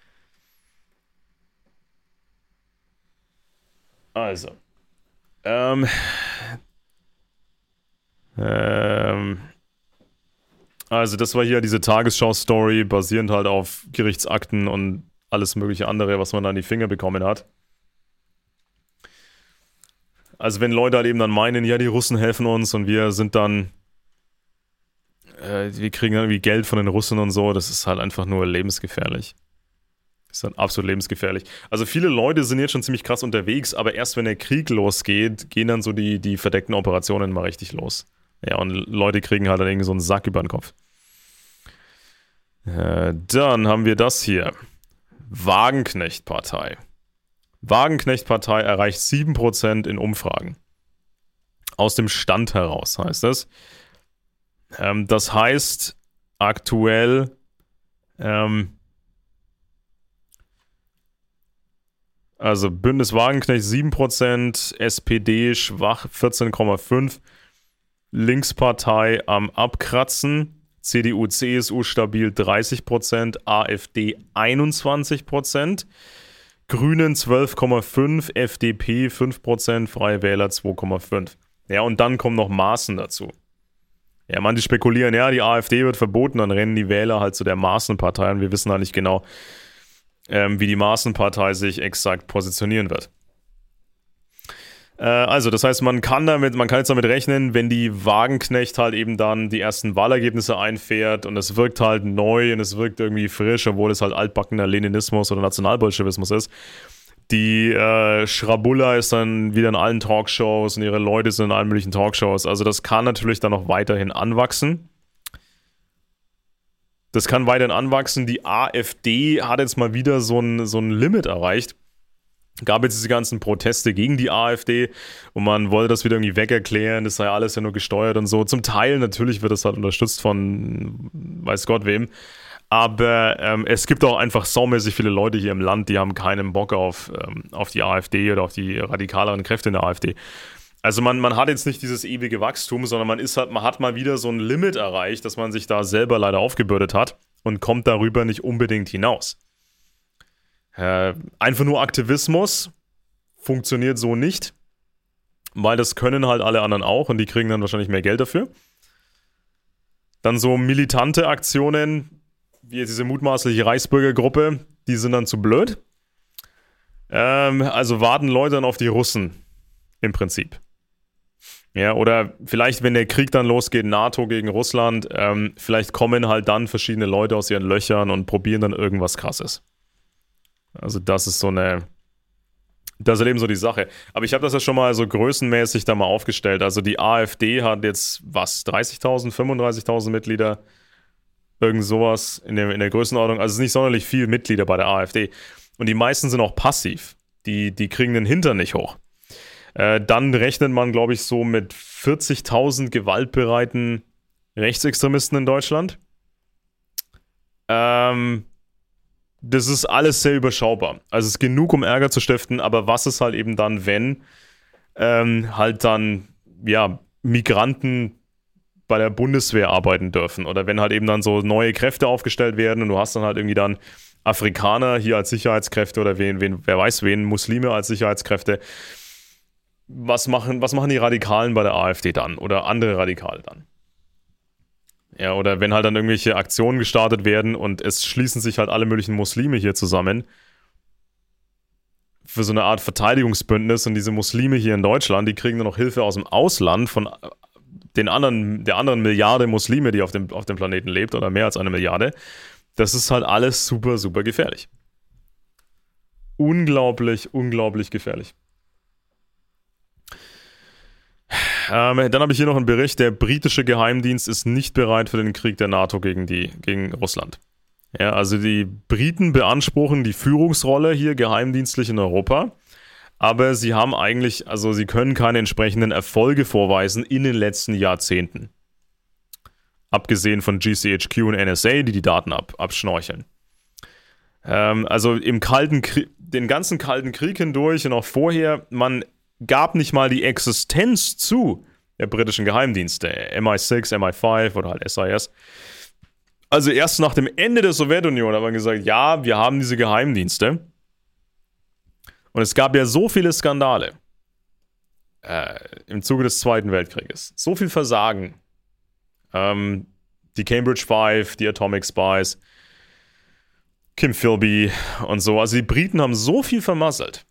Also. Ähm. Ähm. Also das war hier diese Tagesschau-Story, basierend halt auf Gerichtsakten und alles mögliche andere, was man da in die Finger bekommen hat. Also wenn Leute halt eben dann meinen, ja, die Russen helfen uns und wir sind dann, äh, wir kriegen dann irgendwie Geld von den Russen und so, das ist halt einfach nur lebensgefährlich. Das ist dann absolut lebensgefährlich. Also viele Leute sind jetzt schon ziemlich krass unterwegs, aber erst wenn der Krieg losgeht, gehen dann so die, die verdeckten Operationen mal richtig los. Ja, und Leute kriegen halt dann irgendwie so einen Sack über den Kopf. Äh, dann haben wir das hier. Wagenknecht-Partei. Wagenknecht-Partei erreicht sieben Prozent in Umfragen. Aus dem Stand heraus heißt das. Ähm, das heißt, aktuell ähm, also Bündnis Wagenknecht sieben Prozent, S P D schwach vierzehn Komma fünf Prozent, Linkspartei am Abkratzen, C D U, C S U stabil dreißig Prozent, AfD einundzwanzig Prozent, Grünen zwölf Komma fünf Prozent, F D P fünf Prozent, Freie Wähler zwei Komma fünf Prozent. Ja, und dann kommen noch Maaßen dazu. Ja, man, die spekulieren, ja, die AfD wird verboten, dann rennen die Wähler halt zu der Maaßen-Partei und wir wissen halt nicht genau, ähm, wie die Maaßen-Partei sich exakt positionieren wird. Also, das heißt, man kann damit, man kann jetzt damit rechnen, wenn die Wagenknecht halt eben dann die ersten Wahlergebnisse einfährt und es wirkt halt neu und es wirkt irgendwie frisch, obwohl es halt altbackener Leninismus oder Nationalbolschewismus ist. Die äh, Schrabulla ist dann wieder in allen Talkshows und ihre Leute sind in allen möglichen Talkshows. Also das kann natürlich dann noch weiterhin anwachsen. Das kann weiterhin anwachsen. Die AfD hat jetzt mal wieder so ein, so ein Limit erreicht. Gab jetzt diese ganzen Proteste gegen die AfD und man wollte das wieder irgendwie wegerklären, das sei alles ja nur gesteuert und so. Zum Teil natürlich wird das halt unterstützt von weiß Gott wem. Aber ähm, es gibt auch einfach saumäßig viele Leute hier im Land, die haben keinen Bock auf, ähm, auf die AfD oder auf die radikaleren Kräfte in der AfD. Also man, man hat jetzt nicht dieses ewige Wachstum, sondern man ist halt, man hat mal wieder so ein Limit erreicht, dass man sich da selber leider aufgebürdet hat und kommt darüber nicht unbedingt hinaus. Äh, einfach nur Aktivismus funktioniert so nicht, weil das können halt alle anderen auch und die kriegen dann wahrscheinlich mehr Geld dafür. Dann so militante Aktionen, wie jetzt diese mutmaßliche Reichsbürgergruppe, die sind dann zu blöd. Ähm, also warten Leute dann auf die Russen im Prinzip. Ja, oder vielleicht, wenn der Krieg dann losgeht, NATO gegen Russland, ähm, vielleicht kommen halt dann verschiedene Leute aus ihren Löchern und probieren dann irgendwas Krasses. Also das ist so eine, das ist eben so die Sache. Aber ich habe das ja schon mal so größenmäßig da mal aufgestellt. Also die AfD hat jetzt, was, dreißigtausend, fünfunddreißigtausend Mitglieder, irgend sowas in der, in der Größenordnung. Also es ist nicht sonderlich viel Mitglieder bei der AfD. Und die meisten sind auch passiv. Die, die kriegen den Hintern nicht hoch. Äh, dann rechnet man, glaube ich, so mit vierzigtausend gewaltbereiten Rechtsextremisten in Deutschland. Ähm, das ist alles sehr überschaubar. Also es ist genug, um Ärger zu stiften, aber was ist halt eben dann, wenn ähm, halt dann, ja, Migranten bei der Bundeswehr arbeiten dürfen oder wenn halt eben dann so neue Kräfte aufgestellt werden und du hast dann halt irgendwie dann Afrikaner hier als Sicherheitskräfte oder wen, wen, wer weiß wen, Muslime als Sicherheitskräfte. Was machen, was machen die Radikalen bei der AfD dann oder andere Radikale dann? Ja, oder wenn halt dann irgendwelche Aktionen gestartet werden und es schließen sich halt alle möglichen Muslime hier zusammen für so eine Art Verteidigungsbündnis und diese Muslime hier in Deutschland, die kriegen dann noch Hilfe aus dem Ausland von den anderen, der anderen Milliarde Muslime, die auf dem, auf dem Planeten lebt oder mehr als eine Milliarde. Das ist halt alles super, super gefährlich. Unglaublich, unglaublich gefährlich. Ähm, dann habe ich hier noch einen Bericht, der britische Geheimdienst ist nicht bereit für den Krieg der NATO gegen, die, gegen Russland. Ja, also die Briten beanspruchen die Führungsrolle hier geheimdienstlich in Europa, aber sie haben eigentlich, also sie können keine entsprechenden Erfolge vorweisen in den letzten Jahrzehnten. Abgesehen von G C H Q und N S A, die die Daten ab, abschnorcheln. Ähm, also im Kalten Krieg, den ganzen Kalten Krieg hindurch und auch vorher, man gab nicht mal die Existenz zu der britischen Geheimdienste, M I sechs, M I fünf oder halt S I S. Also erst nach dem Ende der Sowjetunion hat man gesagt, ja, wir haben diese Geheimdienste. Und es gab ja so viele Skandale äh, im Zuge des Zweiten Weltkrieges. So viel Versagen. Ähm, die Cambridge Five, die Atomic Spies, Kim Philby und so. Also die Briten haben so viel vermasselt.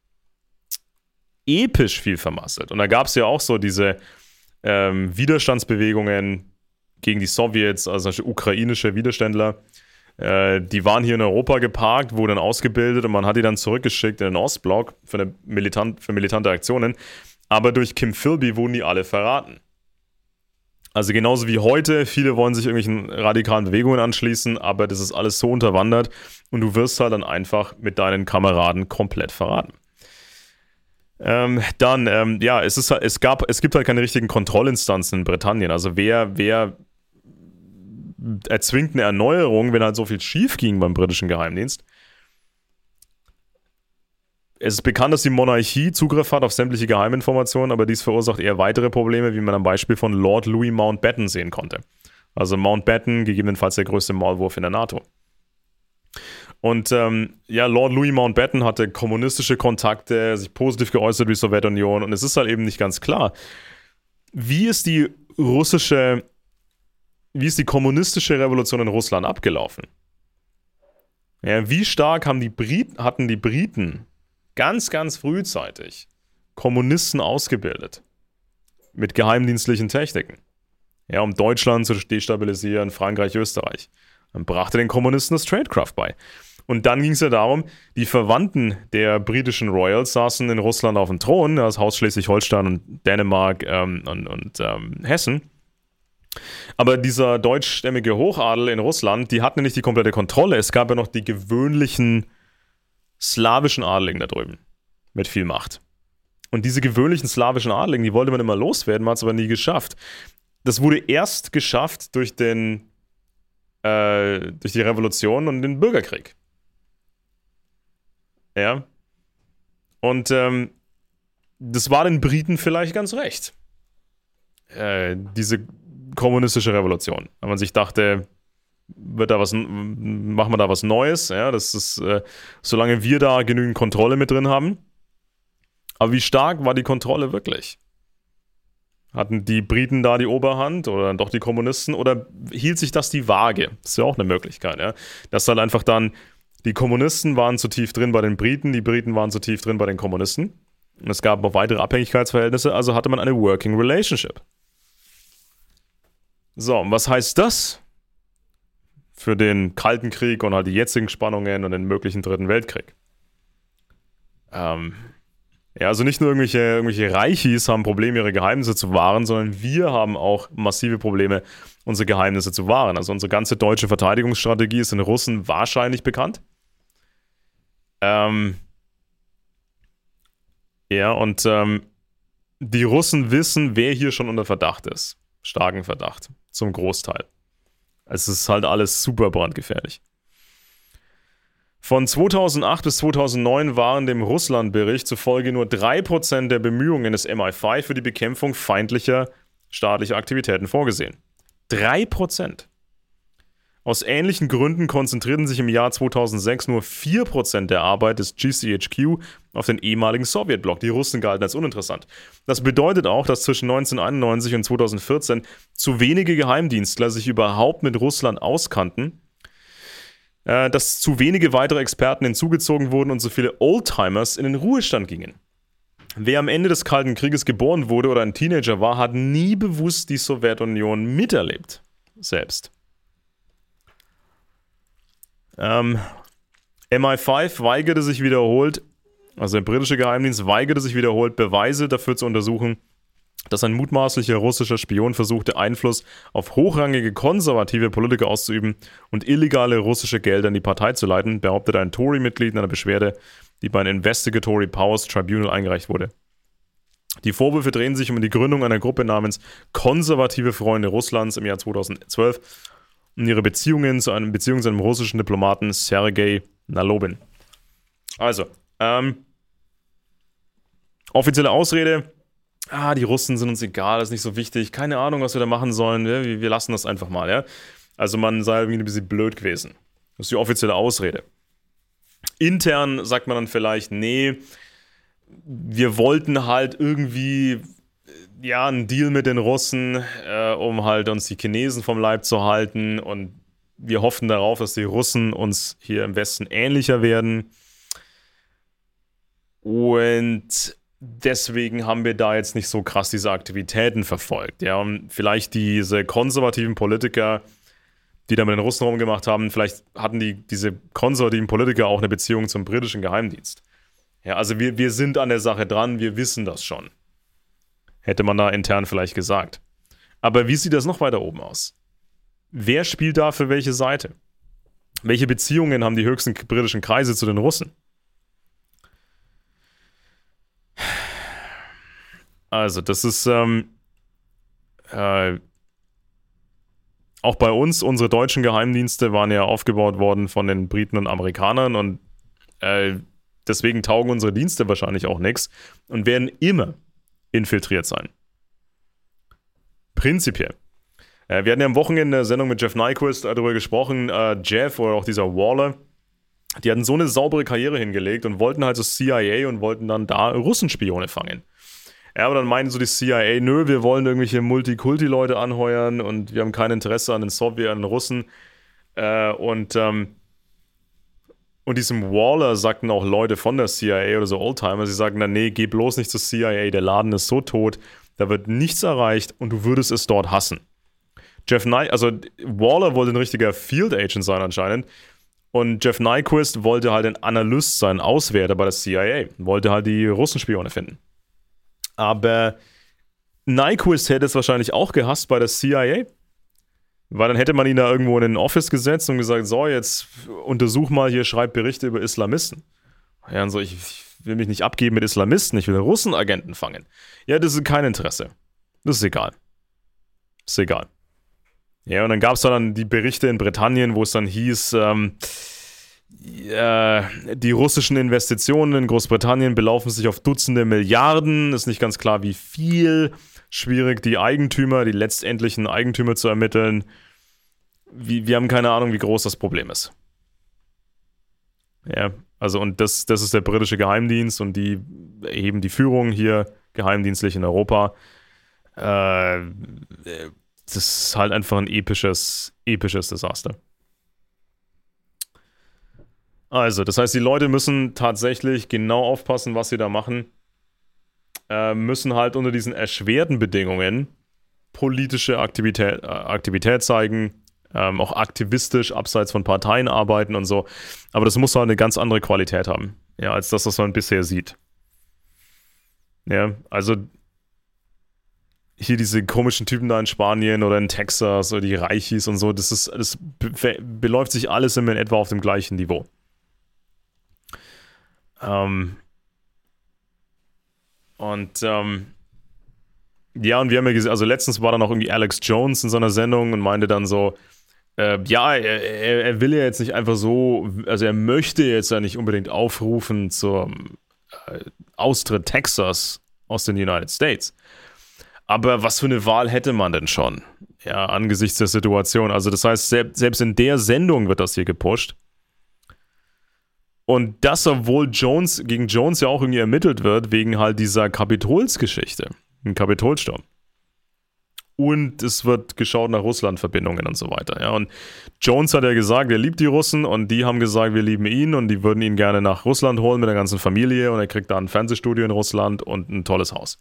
Episch viel vermasselt. Und da gab es ja auch so diese ähm, Widerstandsbewegungen gegen die Sowjets, also ukrainische Widerständler. Äh, die waren hier in Europa geparkt, wurden ausgebildet und man hat die dann zurückgeschickt in den Ostblock für, eine militant, für militante Aktionen. Aber durch Kim Philby wurden die alle verraten. Also genauso wie heute, viele wollen sich irgendwelchen radikalen Bewegungen anschließen, aber das ist alles so unterwandert und du wirst halt dann einfach mit deinen Kameraden komplett verraten. Ähm, dann, ähm, ja, es, ist, es, gab, es gibt halt keine richtigen Kontrollinstanzen in Britannien. Also wer, wer erzwingt eine Erneuerung, wenn halt so viel schief ging beim britischen Geheimdienst? Es ist bekannt, dass die Monarchie Zugriff hat auf sämtliche Geheiminformationen, aber dies verursacht eher weitere Probleme, wie man am Beispiel von Lord Louis Mountbatten sehen konnte. Also Mountbatten, gegebenenfalls der größte Maulwurf in der NATO. Und ähm, ja, Lord Louis Mountbatten hatte kommunistische Kontakte, sich positiv geäußert wie die Sowjetunion und es ist halt eben nicht ganz klar, wie ist die russische, wie ist die kommunistische Revolution in Russland abgelaufen? Ja, wie stark haben die Briten, hatten die Briten ganz, ganz frühzeitig Kommunisten ausgebildet mit geheimdienstlichen Techniken, ja, um Deutschland zu destabilisieren, Frankreich, Österreich. Dann brachte den Kommunisten das Tradecraft bei. Und dann ging es ja darum, die Verwandten der britischen Royals saßen in Russland auf dem Thron, das Haus Schleswig-Holstein und Dänemark ähm, und, und ähm, Hessen. Aber dieser deutschstämmige Hochadel in Russland, die hatten ja nicht die komplette Kontrolle. Es gab ja noch die gewöhnlichen slawischen Adeligen da drüben mit viel Macht. Und diese gewöhnlichen slawischen Adeligen, die wollte man immer loswerden, man hat es aber nie geschafft. Das wurde erst geschafft durch den äh, durch die Revolution und den Bürgerkrieg. Ja. Und ähm, das war den Briten vielleicht ganz recht. Äh, diese kommunistische Revolution. Wenn man sich dachte, wird da was, machen wir da was Neues, ja, das ist, äh, solange wir da genügend Kontrolle mit drin haben. Aber wie stark war die Kontrolle wirklich? Hatten die Briten da die Oberhand oder dann doch die Kommunisten oder hielt sich das die Waage? Das ist ja auch eine Möglichkeit, ja. Dass halt einfach dann die Kommunisten waren zu tief drin bei den Briten, die Briten waren zu tief drin bei den Kommunisten. Und es gab noch weitere Abhängigkeitsverhältnisse, also hatte man eine Working Relationship. So, und was heißt das für den Kalten Krieg und halt die jetzigen Spannungen und den möglichen Dritten Weltkrieg? Ähm, ja, also nicht nur irgendwelche, irgendwelche Reichis haben Probleme, ihre Geheimnisse zu wahren, sondern wir haben auch massive Probleme, unsere Geheimnisse zu wahren. Also unsere ganze deutsche Verteidigungsstrategie ist den Russen wahrscheinlich bekannt. Ähm, ja, und ähm, die Russen wissen, wer hier schon unter Verdacht ist. Starken Verdacht, zum Großteil. Es ist halt alles super brandgefährlich. Von zweitausendacht bis zweitausendneun waren dem Russland-Bericht zufolge nur drei Prozent der Bemühungen des M I fünf für die Bekämpfung feindlicher staatlicher Aktivitäten vorgesehen. drei Prozent. Aus ähnlichen Gründen konzentrierten sich im Jahr zweitausendsechs nur vier Prozent der Arbeit des G C H Q auf den ehemaligen Sowjetblock. Die Russen galten als uninteressant. Das bedeutet auch, dass zwischen neunzehnhunderteinundneunzig und zweitausendvierzehn zu wenige Geheimdienstler sich überhaupt mit Russland auskannten, äh, dass zu wenige weitere Experten hinzugezogen wurden und so viele Oldtimers in den Ruhestand gingen. Wer am Ende des Kalten Krieges geboren wurde oder ein Teenager war, hat nie bewusst die Sowjetunion miterlebt. Selbst. Ähm, M I fünf weigerte sich wiederholt, also der britische Geheimdienst weigerte sich wiederholt, Beweise dafür zu untersuchen, dass ein mutmaßlicher russischer Spion versuchte, Einfluss auf hochrangige konservative Politiker auszuüben und illegale russische Gelder in die Partei zu leiten, behauptete ein Tory-Mitglied in einer Beschwerde, die bei einem Investigatory Powers Tribunal eingereicht wurde. Die Vorwürfe drehen sich um die Gründung einer Gruppe namens Konservative Freunde Russlands im Jahr zweitausendzwölf und ihre Beziehungen zu einem, Beziehung zu einem russischen Diplomaten Sergei Nalobin. Also, ähm, offizielle Ausrede, ah, die Russen sind uns egal, das ist nicht so wichtig, keine Ahnung, was wir da machen sollen, ja, wir, wir lassen das einfach mal, ja. Also man sei irgendwie ein bisschen blöd gewesen. Das ist die offizielle Ausrede. Intern sagt man dann vielleicht, nee, wir wollten halt irgendwie ja, einen Deal mit den Russen, äh, um halt uns die Chinesen vom Leib zu halten und wir hoffen darauf, dass die Russen uns hier im Westen ähnlicher werden und deswegen haben wir da jetzt nicht so krass diese Aktivitäten verfolgt, ja, und vielleicht diese konservativen Politiker, die da mit den Russen rumgemacht haben, vielleicht hatten die, diese konservativen Politiker auch eine Beziehung zum britischen Geheimdienst. Ja, also wir, wir sind an der Sache dran, wir wissen das schon. Hätte man da intern vielleicht gesagt. Aber wie sieht das noch weiter oben aus? Wer spielt da für welche Seite? Welche Beziehungen haben die höchsten britischen Kreise zu den Russen? Also, das ist ähm, äh, auch bei uns, unsere deutschen Geheimdienste waren ja aufgebaut worden von den Briten und Amerikanern und äh, deswegen taugen unsere Dienste wahrscheinlich auch nichts und werden immer infiltriert sein. Prinzipiell. Äh, wir hatten ja am Wochenende in der Sendung mit Jeff Nyquist darüber gesprochen, äh, Jeff oder auch dieser Waller, die hatten so eine saubere Karriere hingelegt und wollten halt so C I A und wollten dann da Russenspione fangen. Ja, aber dann meinten so die C I A, nö, wir wollen irgendwelche Multikulti-Leute anheuern und wir haben kein Interesse an den Sowjet, an den Russen. Äh, und, ähm, und diesem Waller sagten auch Leute von der C I A oder so Oldtimer, sie sagten dann, nee, geh bloß nicht zur C I A, der Laden ist so tot, da wird nichts erreicht und du würdest es dort hassen. Jeff Nye, also Waller wollte ein richtiger Field Agent sein anscheinend und Jeff Nyquist wollte halt ein Analyst sein, Auswärter bei der C I A, wollte halt die Russenspione finden. Aber Nyquist hätte es wahrscheinlich auch gehasst bei der C I A, Weil dann hätte man ihn da irgendwo in ein Office gesetzt und gesagt, so, jetzt untersuch mal hier, schreib Berichte über Islamisten. Ja, und so, ich, ich will mich nicht abgeben mit Islamisten, ich will Russenagenten fangen. Ja, das ist kein Interesse. Das ist egal. Ist egal. Ja, und dann gab es dann die Berichte in Britannien, wo es dann hieß, ähm, äh, die russischen Investitionen in Großbritannien belaufen sich auf Dutzende Milliarden. Ist nicht ganz klar, wie viel. Schwierig, die Eigentümer, die letztendlichen Eigentümer zu ermitteln. Wie, wir haben keine Ahnung, wie groß das Problem ist. Ja, also und das, das ist der britische Geheimdienst und die erheben die Führung hier geheimdienstlich in Europa. Äh, das ist halt einfach ein episches, episches Desaster. Also, das heißt, die Leute müssen tatsächlich genau aufpassen, was sie da machen. Äh, müssen halt unter diesen erschwerten Bedingungen politische Aktivität, äh, Aktivität zeigen, ähm, auch aktivistisch abseits von Parteien arbeiten und so. Aber das muss halt eine ganz andere Qualität haben, ja, als das, was man bisher sieht. Ja, also hier diese komischen Typen da in Spanien oder in Texas oder die Reichis und so, das ist, das be- beläuft sich alles immer in etwa auf dem gleichen Niveau. Ähm, Und ähm, ja, und wir haben ja gesehen, also letztens war dann auch irgendwie Alex Jones in seiner Sendung und meinte dann so, äh, ja, er, er will ja jetzt nicht einfach so, also er möchte jetzt ja nicht unbedingt aufrufen zum äh, Austritt Texas aus den United States. Aber was für eine Wahl hätte man denn schon? Ja, angesichts der Situation. Also das heißt, selbst in der Sendung wird das hier gepusht. Und das, obwohl Jones, gegen Jones ja auch irgendwie ermittelt wird, wegen halt dieser Kapitolsgeschichte, ein Kapitolsturm. Und es wird geschaut nach Russland-Verbindungen und so weiter. Ja. Und Jones hat ja gesagt, er liebt die Russen und die haben gesagt, wir lieben ihn und die würden ihn gerne nach Russland holen mit der ganzen Familie und er kriegt da ein Fernsehstudio in Russland und ein tolles Haus.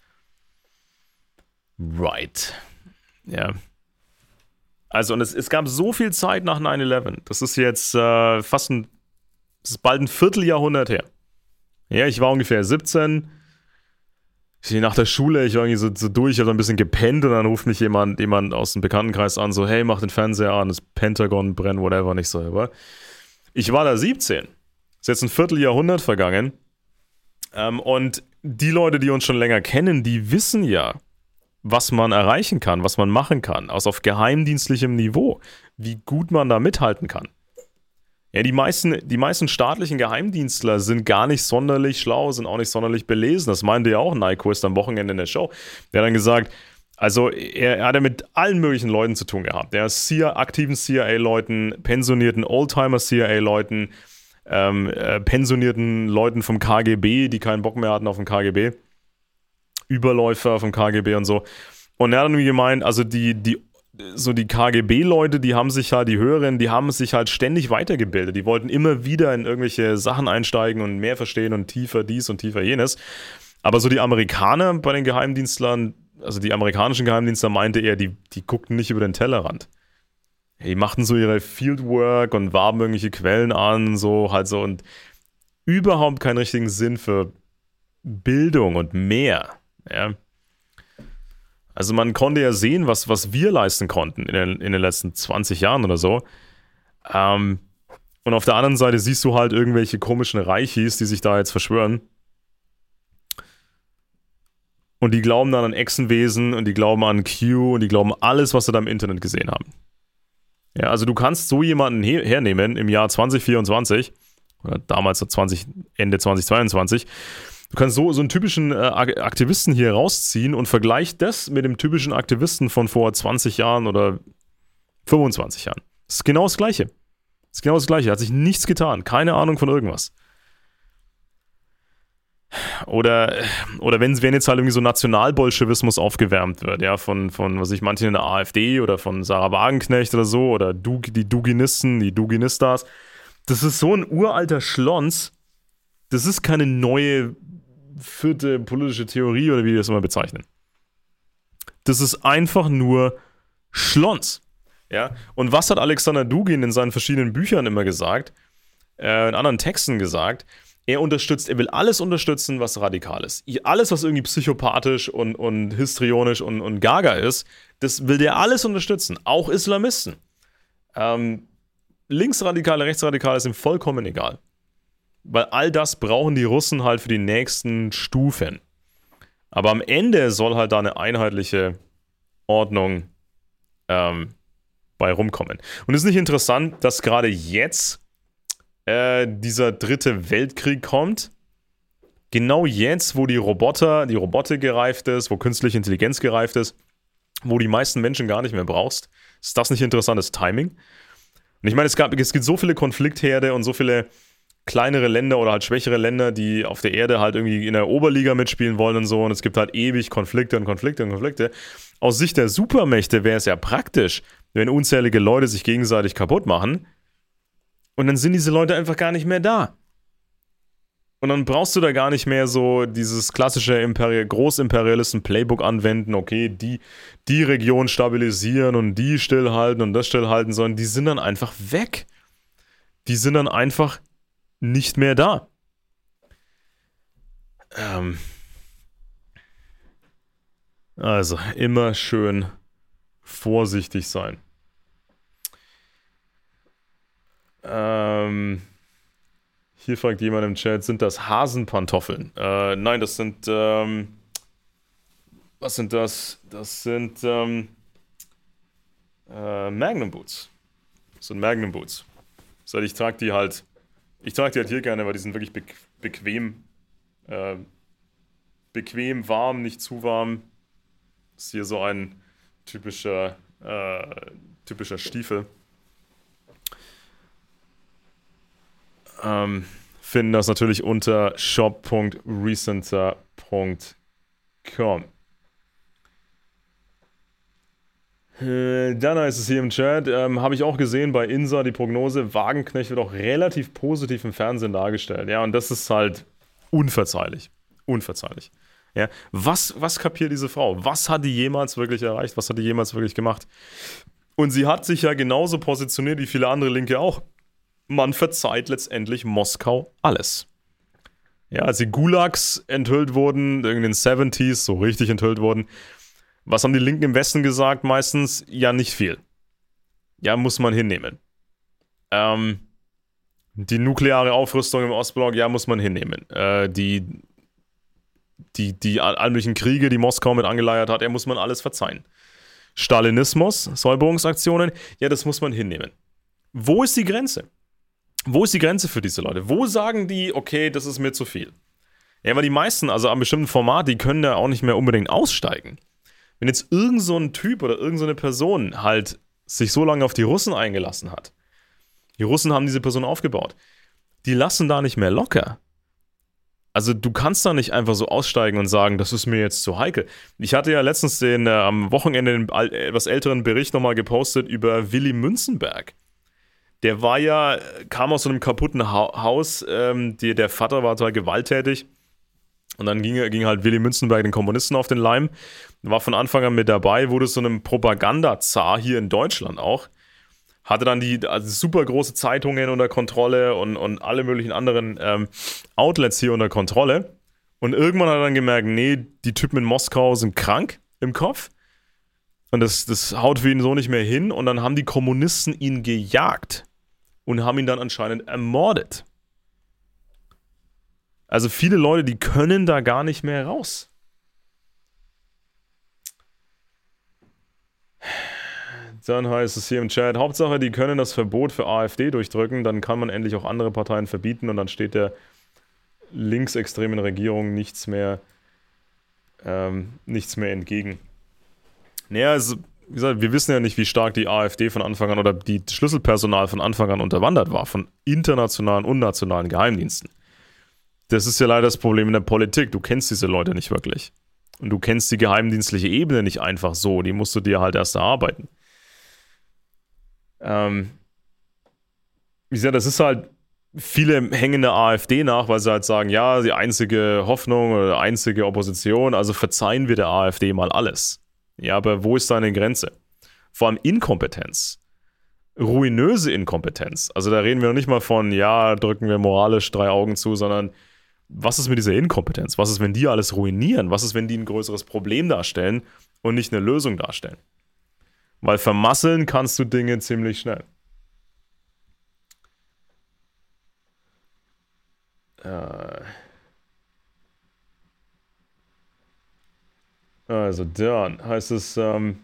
Right. Ja. Also und es, es gab so viel Zeit nach nine eleven. Das ist jetzt äh, fast ein Das ist bald ein Vierteljahrhundert her. Ja, ich war ungefähr siebzehn. Nach der Schule, ich war irgendwie so, so durch, ich habe ein bisschen gepennt und dann ruft mich jemand, jemand aus dem Bekanntenkreis an, so, hey, mach den Fernseher an, das Pentagon brennt, whatever, nicht so, aber ich war da siebzehn. Ist jetzt ein Vierteljahrhundert vergangen. Ähm, und die Leute, die uns schon länger kennen, die wissen ja, was man erreichen kann, was man machen kann, also auf geheimdienstlichem Niveau, wie gut man da mithalten kann. Ja, die meisten, die meisten staatlichen Geheimdienstler sind gar nicht sonderlich schlau, sind auch nicht sonderlich belesen. Das meinte ja auch Nyquist am Wochenende in der Show. Der hat dann gesagt, also er, er hat ja mit allen möglichen Leuten zu tun gehabt. Ja, C I A, aktiven C I A-Leuten, pensionierten Oldtimer-C I A-Leuten, ähm, äh, pensionierten Leuten vom K G B, die keinen Bock mehr hatten auf den K G B, Überläufer vom K G B und so. Und er hat dann gemeint, also die, die so die K G B-Leute, die haben sich halt, die Höheren, die haben sich halt ständig weitergebildet. Die wollten immer wieder in irgendwelche Sachen einsteigen und mehr verstehen und tiefer dies und tiefer jenes. Aber so die Amerikaner bei den Geheimdienstlern, also die amerikanischen Geheimdienstler meinte er, die, die guckten nicht über den Tellerrand. Die machten so ihre Fieldwork und warben irgendwelche Quellen an, so halt so und überhaupt keinen richtigen Sinn für Bildung und mehr, ja. Also man konnte ja sehen, was, was wir leisten konnten in den, in den letzten zwanzig Jahren oder so. Ähm, und auf der anderen Seite siehst du halt irgendwelche komischen Reichis, die sich da jetzt verschwören. Und die glauben dann an Echsenwesen und die glauben an Q und die glauben alles, was sie da im Internet gesehen haben. Ja, also du kannst so jemanden her- hernehmen im Jahr zwanzig vierundzwanzig oder damals zwanzig, Ende zwanzig zweiundzwanzig. Du kannst so, so einen typischen äh, Aktivisten hier rausziehen und vergleich das mit dem typischen Aktivisten von vor zwanzig Jahren oder fünfundzwanzig Jahren. Das ist genau das Gleiche. Das ist genau das Gleiche. Hat sich nichts getan. Keine Ahnung von irgendwas. Oder, oder wenn, wenn jetzt halt irgendwie so Nationalbolschewismus aufgewärmt wird, ja, von, von was ich, manchen in der AfD oder von Sarah Wagenknecht oder so, oder du, die Duginisten, die Duginistas. Das ist so ein uralter Schlons. Das ist keine neue vierte politische Theorie oder wie wir das immer bezeichnen. Das ist einfach nur Schlons. Ja? Und was hat Alexander Dugin in seinen verschiedenen Büchern immer gesagt, äh, in anderen Texten gesagt, Er unterstützt, er will alles unterstützen, was radikal ist. Alles, was irgendwie psychopathisch und, und histrionisch und, und gaga ist, das will der alles unterstützen. Auch Islamisten. Ähm, Linksradikale, Rechtsradikale sind vollkommen egal. Weil all das brauchen die Russen halt für die nächsten Stufen. Aber am Ende soll halt da eine einheitliche Ordnung ähm, bei rumkommen. Und es ist nicht interessant, dass gerade jetzt äh, dieser dritte Weltkrieg kommt. Genau jetzt, wo die Roboter, die Robotik gereift ist, wo künstliche Intelligenz gereift ist, wo die meisten Menschen gar nicht mehr brauchst. Ist das nicht interessantes Timing? Und ich meine, es, gab, es gibt so viele Konfliktherde und so viele kleinere Länder oder halt schwächere Länder, die auf der Erde halt irgendwie in der Oberliga mitspielen wollen und so. Und es gibt halt ewig Konflikte und Konflikte und Konflikte. Aus Sicht der Supermächte wäre es ja praktisch, wenn unzählige Leute sich gegenseitig kaputt machen. Und dann sind diese Leute einfach gar nicht mehr da. Und dann brauchst du da gar nicht mehr so dieses klassische Imperi- Großimperialisten-Playbook anwenden, okay, die, die Region stabilisieren und die stillhalten und das stillhalten, sondern die sind dann einfach weg. Die sind dann einfach nicht mehr da. Ähm also, immer schön vorsichtig sein. Ähm Hier fragt jemand im Chat, sind das Hasenpantoffeln? Äh, nein, das sind, ähm, was sind das? Das sind, ähm, äh, Magnum Boots. Das sind Magnum Boots. Das heißt, ich trage die halt, ich trage die halt hier gerne, weil die sind wirklich be- bequem. Äh, bequem, warm, nicht zu warm. Das ist hier so ein typischer, äh, typischer Stiefel. Ähm, finden das natürlich unter shop punkt recenter punkt com. Äh, dann heißt es hier im Chat, ähm, habe ich auch gesehen bei Insa die Prognose, Wagenknecht wird auch relativ positiv im Fernsehen dargestellt. Ja, und das ist halt unverzeihlich. Unverzeihlich. Ja, was, was kapiert diese Frau? Was hat die jemals wirklich erreicht? Was hat die jemals wirklich gemacht? Und sie hat sich ja genauso positioniert wie viele andere Linke auch. Man verzeiht letztendlich Moskau alles. Ja, als die Gulags enthüllt wurden, in den siebziger so richtig enthüllt wurden, was haben die Linken im Westen gesagt meistens? Ja, nicht viel. Ja, muss man hinnehmen. Ähm, die nukleare Aufrüstung im Ostblock, ja, muss man hinnehmen. Äh, die, die, die all möglichen Kriege, die Moskau mit angeleiert hat, ja, muss man alles verzeihen. Stalinismus, Säuberungsaktionen, ja, das muss man hinnehmen. Wo ist die Grenze? Wo ist die Grenze für diese Leute? Wo sagen die, okay, das ist mir zu viel? Ja, weil die meisten, also am bestimmten Format, die können da auch nicht mehr unbedingt aussteigen. Wenn jetzt irgend so ein Typ oder irgend so eine Person halt sich so lange auf die Russen eingelassen hat, die Russen haben diese Person aufgebaut, die lassen da nicht mehr locker. Also du kannst da nicht einfach so aussteigen und sagen, das ist mir jetzt zu heikel. Ich hatte ja letztens den, äh, am Wochenende den etwas älteren Bericht nochmal gepostet über Willy Münzenberg. Der war ja, kam aus so einem kaputten ha- Haus, ähm, die, der Vater war total gewalttätig und dann ging, ging halt Willy Münzenberg den Kommunisten auf den Leim, war von Anfang an mit dabei, wurde so einem Propagandazar hier in Deutschland auch, hatte dann die also super große Zeitungen unter Kontrolle und, und alle möglichen anderen ähm, Outlets hier unter Kontrolle und irgendwann hat er dann gemerkt, nee, die Typen in Moskau sind krank im Kopf. Und das, das haut für ihn so nicht mehr hin. Und dann haben die Kommunisten ihn gejagt und haben ihn dann anscheinend ermordet. Also viele Leute, die können da gar nicht mehr raus. Dann heißt es hier im Chat, Hauptsache, die können das Verbot für AfD durchdrücken, dann kann man endlich auch andere Parteien verbieten und dann steht der linksextremen Regierung nichts mehr, ähm, nichts mehr entgegen. Naja, also, wie gesagt, wir wissen ja nicht, wie stark die AfD von Anfang an oder die Schlüsselpersonal von Anfang an unterwandert war, von internationalen und nationalen Geheimdiensten. Das ist ja leider das Problem in der Politik, du kennst diese Leute nicht wirklich. Und du kennst die geheimdienstliche Ebene nicht einfach so, die musst du dir halt erst erarbeiten. Ähm, wie gesagt, das ist halt, viele hängen der AfD nach, weil sie halt sagen, ja, die einzige Hoffnung oder einzige Opposition, also verzeihen wir der AfD mal alles. Ja, aber wo ist deine Grenze? Vor allem Inkompetenz. ruinöse Inkompetenz. Also da reden wir noch nicht mal von, ja, drücken wir moralisch drei Augen zu, sondern was ist mit dieser Inkompetenz? Was ist, wenn die alles ruinieren? Was ist, wenn die ein größeres Problem darstellen und nicht eine Lösung darstellen? Weil vermasseln kannst du Dinge ziemlich schnell. Äh also dann heißt es, ähm,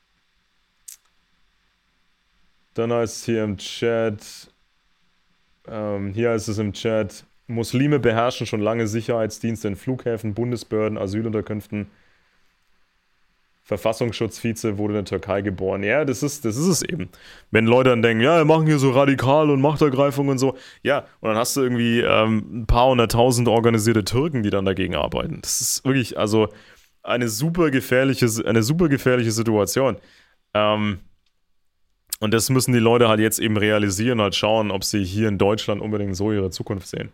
dann heißt es hier im Chat, ähm, hier heißt es im Chat, Muslime beherrschen schon lange Sicherheitsdienste in Flughäfen, Bundesbehörden, Asylunterkünften. Verfassungsschutzvize wurde in der Türkei geboren. Ja, das ist, das ist es eben. Wenn Leute dann denken, ja, wir machen hier so radikal und Machtergreifung und so. Ja, und dann hast du irgendwie ähm, ein paar hunderttausend organisierte Türken, die dann dagegen arbeiten. Das ist wirklich, also eine super gefährliche, eine super gefährliche Situation. Ähm, und das müssen die Leute halt jetzt eben realisieren, halt schauen, ob sie hier in Deutschland unbedingt so ihre Zukunft sehen.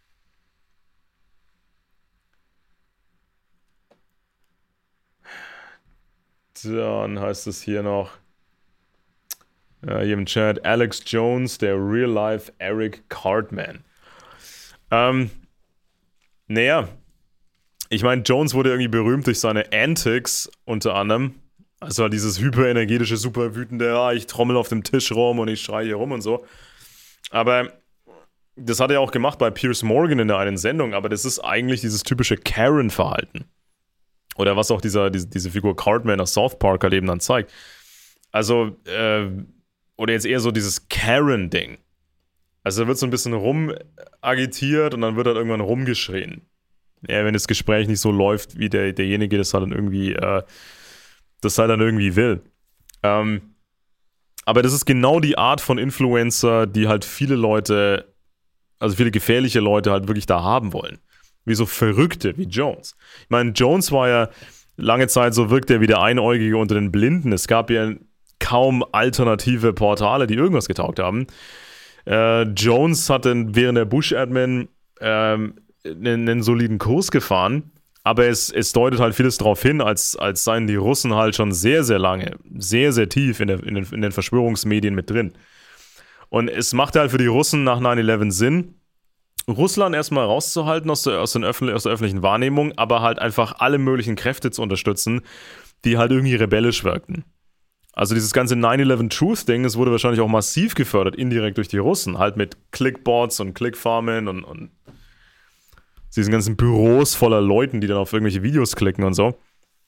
Dann heißt es hier noch, äh, hier im Chat, Alex Jones, der Real-Life Eric Cartman. Ähm, naja, ich meine, Jones wurde irgendwie berühmt durch seine Antics unter anderem. Also halt dieses hyperenergetische, super wütende, ja, ich trommel auf dem Tisch rum und ich schreie hier rum und so. Aber das hat er auch gemacht bei Piers Morgan in der einen Sendung, aber das ist eigentlich dieses typische Karen-Verhalten. Oder was auch dieser, diese, diese Figur Cartman aus South Park halt eben dann zeigt. Also, äh, oder jetzt eher so dieses Karen-Ding. Also da wird so ein bisschen rumagitiert und dann wird halt irgendwann rumgeschrien. Ja, wenn das Gespräch nicht so läuft, wie der, derjenige das halt dann irgendwie, äh, das halt dann irgendwie will. Ähm, aber das ist genau die Art von Influencer, die halt viele Leute, also viele gefährliche Leute halt wirklich da haben wollen. Wie so Verrückte, wie Jones. Ich meine, Jones war ja lange Zeit so, wirkt er wie der Einäugige unter den Blinden. Es gab ja kaum alternative Portale, die irgendwas getaugt haben. Äh, Jones hat dann während der Bush-Admin ähm, einen, einen soliden Kurs gefahren, aber es, es deutet halt vieles darauf hin, als, als seien die Russen halt schon sehr, sehr lange, sehr, sehr tief in, der, in, den, in den Verschwörungsmedien mit drin. Und es macht halt für die Russen nach nine eleven Sinn, Russland erstmal rauszuhalten aus der, aus, den Öffn- aus der öffentlichen Wahrnehmung, aber halt einfach alle möglichen Kräfte zu unterstützen, die halt irgendwie rebellisch wirkten. Also dieses ganze nine eleven Truth-Ding, das wurde wahrscheinlich auch massiv gefördert, indirekt durch die Russen, halt mit Clickbots und Clickfarmen und, und diesen ganzen Büros voller Leuten, die dann auf irgendwelche Videos klicken und so.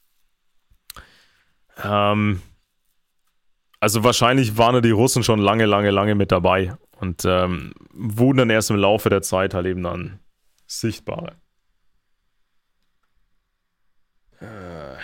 Ähm, also wahrscheinlich waren die Russen schon lange, lange, lange mit dabei und ähm, wurden dann erst im Laufe der Zeit halt eben dann sichtbarer. Äh.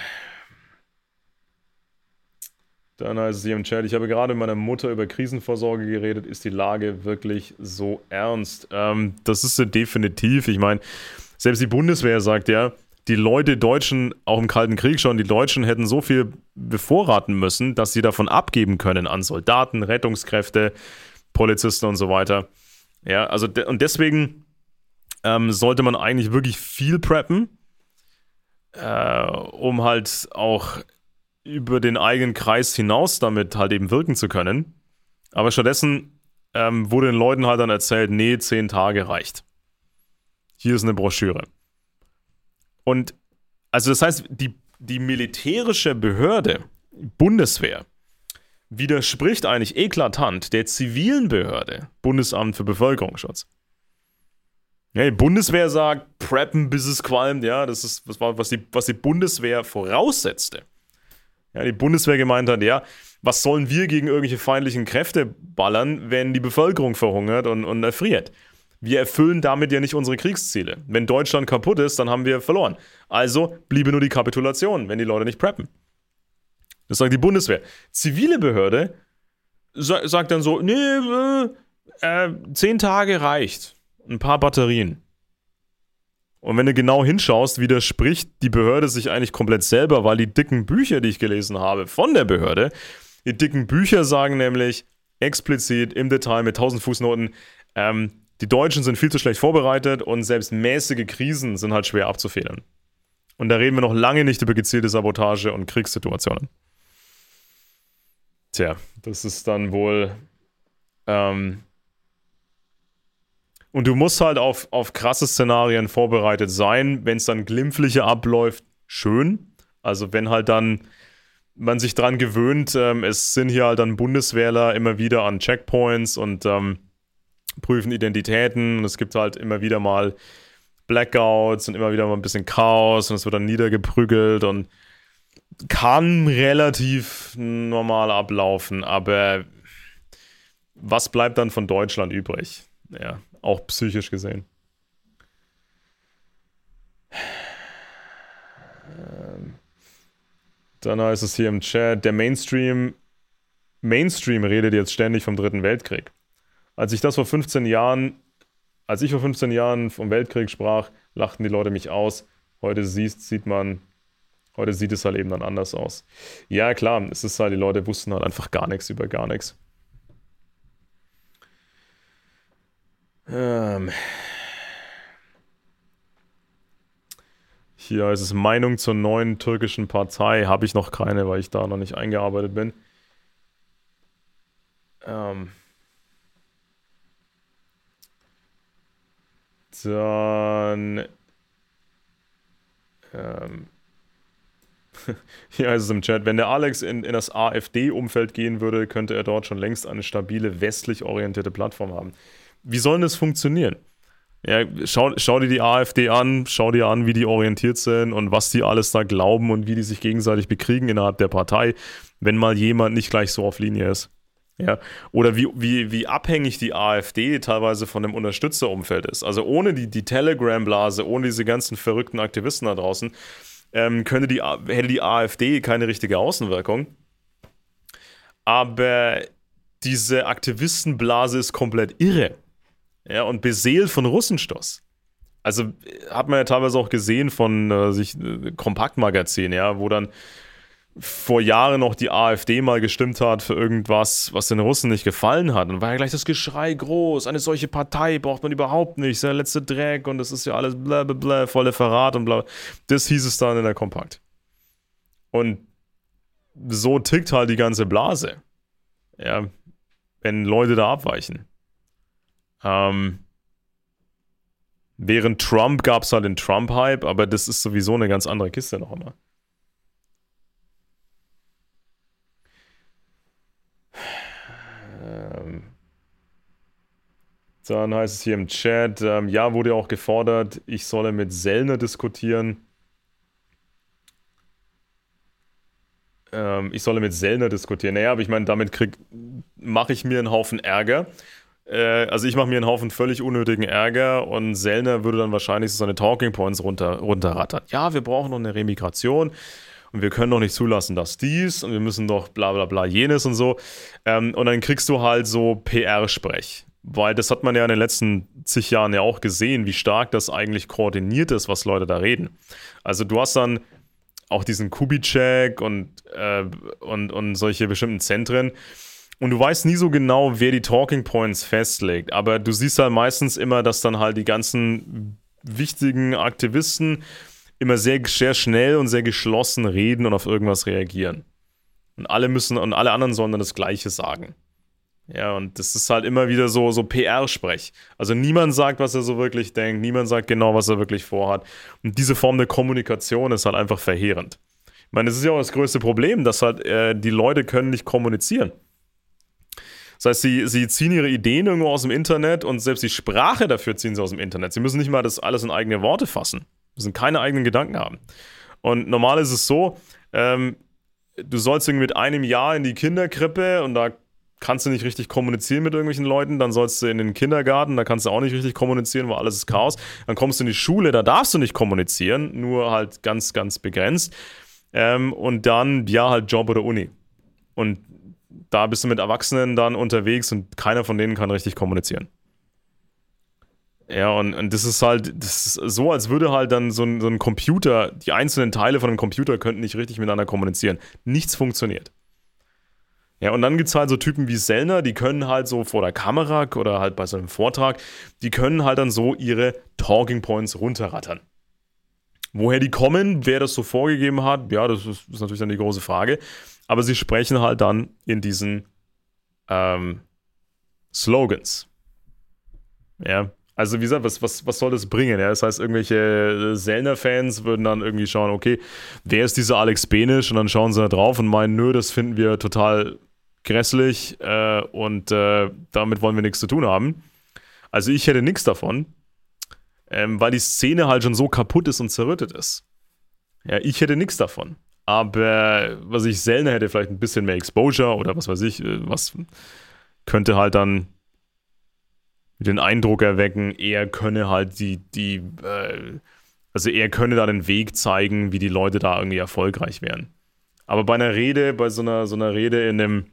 Dann heißt es hier im Chat, ich habe gerade mit meiner Mutter über Krisenvorsorge geredet. Ist die Lage wirklich so ernst? Ähm, das ist sie definitiv. Ich meine, selbst die Bundeswehr sagt ja, die Leute, Deutschen, auch im Kalten Krieg schon, die Deutschen hätten so viel bevorraten müssen, dass sie davon abgeben können an Soldaten, Rettungskräfte, Polizisten und so weiter. Ja, also de- und deswegen ähm, sollte man eigentlich wirklich viel preppen, äh, um halt auch über den eigenen Kreis hinaus damit halt eben wirken zu können. Aber stattdessen ähm, wurde den Leuten halt dann erzählt, nee, zehn Tage reicht. Hier ist eine Broschüre. Und also das heißt, die, die militärische Behörde, Bundeswehr, widerspricht eigentlich eklatant der zivilen Behörde, Bundesamt für Bevölkerungsschutz. Ja, die Bundeswehr sagt, preppen bis es qualmt, ja, das ist, das war, was die, was die Bundeswehr voraussetzte. Ja, die Bundeswehr gemeint hat, ja, was sollen wir gegen irgendwelche feindlichen Kräfte ballern, wenn die Bevölkerung verhungert und, und erfriert? Wir erfüllen damit ja nicht unsere Kriegsziele. Wenn Deutschland kaputt ist, dann haben wir verloren. Also bliebe nur die Kapitulation, wenn die Leute nicht preppen. Das sagt die Bundeswehr. Zivile Behörde sa- sagt dann so, nee, äh, äh, zehn Tage reicht. Ein paar Batterien. Und wenn du genau hinschaust, widerspricht die Behörde sich eigentlich komplett selber, weil die dicken Bücher, die ich gelesen habe von der Behörde, die dicken Bücher sagen nämlich explizit im Detail mit tausend Fußnoten, ähm, die Deutschen sind viel zu schlecht vorbereitet und selbst mäßige Krisen sind halt schwer abzufedern. Und da reden wir noch lange nicht über gezielte Sabotage und Kriegssituationen. Tja, das ist dann wohl Ähm, und du musst halt auf, auf krasse Szenarien vorbereitet sein. Wenn es dann glimpflicher abläuft, schön. Also wenn halt dann man sich dran gewöhnt, ähm, es sind hier halt dann Bundeswehrler immer wieder an Checkpoints und ähm, prüfen Identitäten. Und es gibt halt immer wieder mal Blackouts und immer wieder mal ein bisschen Chaos und es wird dann niedergeprügelt und kann relativ normal ablaufen, aber was bleibt dann von Deutschland übrig? Ja, auch psychisch gesehen. Ähm, dann heißt es hier im Chat, der Mainstream, Mainstream redet jetzt ständig vom Dritten Weltkrieg. Als ich das vor fünfzehn Jahren, als ich vor fünfzehn Jahren vom Weltkrieg sprach, lachten die Leute mich aus. Heute sieht, sieht man, heute sieht es halt eben dann anders aus. Ja, klar, es ist halt, die Leute wussten halt einfach gar nichts über gar nichts. Ähm. Hier ist es Meinung zur neuen türkischen Partei. Habe ich noch keine, weil ich da noch nicht eingearbeitet bin. Ähm. Dann. Ähm. Hier heißt es im Chat, wenn der Alex in, in das AfD-Umfeld gehen würde, könnte er dort schon längst eine stabile, westlich orientierte Plattform haben. Wie soll denn das funktionieren? Ja, schau, schau dir die AfD an, schau dir an, wie die orientiert sind und was die alles da glauben und wie die sich gegenseitig bekriegen innerhalb der Partei, wenn mal jemand nicht gleich so auf Linie ist. Ja, oder wie, wie, wie abhängig die AfD teilweise von dem Unterstützerumfeld ist. Also ohne die, die Telegram-Blase, ohne diese ganzen verrückten Aktivisten da draußen, ähm, könnte die, hätte die AfD keine richtige Außenwirkung. Aber diese Aktivistenblase ist komplett irre. Ja, und beseelt von Russenstoß. Also hat man ja teilweise auch gesehen von äh, sich äh, Kompaktmagazin, ja, wo dann vor Jahren noch die AfD mal gestimmt hat für irgendwas, was den Russen nicht gefallen hat. Und war ja gleich das Geschrei groß. Eine solche Partei braucht man überhaupt nicht. Das ist der letzte Dreck und das ist ja alles blablabla, volle Verrat und bla. Das hieß es dann in der Kompakt. Und so tickt halt die ganze Blase. Ja, wenn Leute da abweichen. Ähm, während Trump gab es halt den Trump-Hype, aber das ist sowieso eine ganz andere Kiste noch immer. Ähm, dann heißt es hier im Chat, ähm, ja, wurde auch gefordert, ich solle mit Sellner diskutieren. Ähm, ich solle mit Sellner diskutieren. Naja, aber ich meine, damit mache ich mir einen Haufen Ärger. Also ich mache mir einen Haufen völlig unnötigen Ärger und Sellner würde dann wahrscheinlich so seine Talking Points runter, runterrattern. Ja, wir brauchen noch eine Remigration und wir können doch nicht zulassen, dass dies und wir müssen doch bla bla bla jenes und so. Und dann kriegst du halt so P R-Sprech. Weil das hat man ja in den letzten zig Jahren ja auch gesehen, wie stark das eigentlich koordiniert ist, was Leute da reden. Also du hast dann auch diesen Kubitschek und, äh, und, und solche bestimmten Zentren. Und du weißt nie so genau, wer die Talking Points festlegt. Aber du siehst halt meistens immer, dass dann halt die ganzen wichtigen Aktivisten immer sehr, sehr schnell und sehr geschlossen reden und auf irgendwas reagieren. Und alle müssen, und alle anderen sollen dann das Gleiche sagen. Ja, und das ist halt immer wieder so, so P R-Sprech. Also niemand sagt, was er so wirklich denkt, niemand sagt genau, was er wirklich vorhat. Und diese Form der Kommunikation ist halt einfach verheerend. Ich meine, das ist ja auch das größte Problem, dass halt äh, die Leute können nicht kommunizieren. Das heißt, sie, sie ziehen ihre Ideen irgendwo aus dem Internet und selbst die Sprache dafür ziehen sie aus dem Internet. Sie müssen nicht mal das alles in eigene Worte fassen. Sie müssen keine eigenen Gedanken haben. Und normal ist es so, ähm, du sollst irgendwie mit einem Jahr in die Kinderkrippe und da kannst du nicht richtig kommunizieren mit irgendwelchen Leuten. Dann sollst du in den Kindergarten, da kannst du auch nicht richtig kommunizieren, weil alles ist Chaos. Dann kommst du in die Schule, da darfst du nicht kommunizieren, nur halt ganz, ganz begrenzt. Ähm, und dann, ja, halt Job oder Uni. Und da bist du mit Erwachsenen dann unterwegs und keiner von denen kann richtig kommunizieren. Ja, und, und das ist halt, das ist so, als würde halt dann so ein, so ein Computer, die einzelnen Teile von einem Computer könnten nicht richtig miteinander kommunizieren. Nichts funktioniert. Ja, und dann gibt es halt so Typen wie Sellner, die können halt so vor der Kamera oder halt bei so einem Vortrag, die können halt dann so ihre Talking Points runterrattern. Woher die kommen, wer das so vorgegeben hat, ja, das ist, ist natürlich dann die große Frage. Aber sie sprechen halt dann in diesen, ähm, Slogans. Ja, also wie gesagt, was, was, was soll das bringen? Ja? Das heißt, irgendwelche Sellner-Fans würden dann irgendwie schauen, okay, wer ist dieser Alex Benisch? Und dann schauen sie da drauf und meinen, nö, das finden wir total grässlich äh, und äh, damit wollen wir nichts zu tun haben. Also ich hätte nichts davon, ähm, weil die Szene halt schon so kaputt ist und zerrüttet ist. Ja, ich hätte nichts davon. Aber was ich Sellner hätte, vielleicht ein bisschen mehr Exposure oder was weiß ich, was könnte halt dann den Eindruck erwecken, er könne halt die, die, äh, also er könne da den Weg zeigen, wie die Leute da irgendwie erfolgreich wären. Aber bei einer Rede, bei so einer, so einer Rede in dem,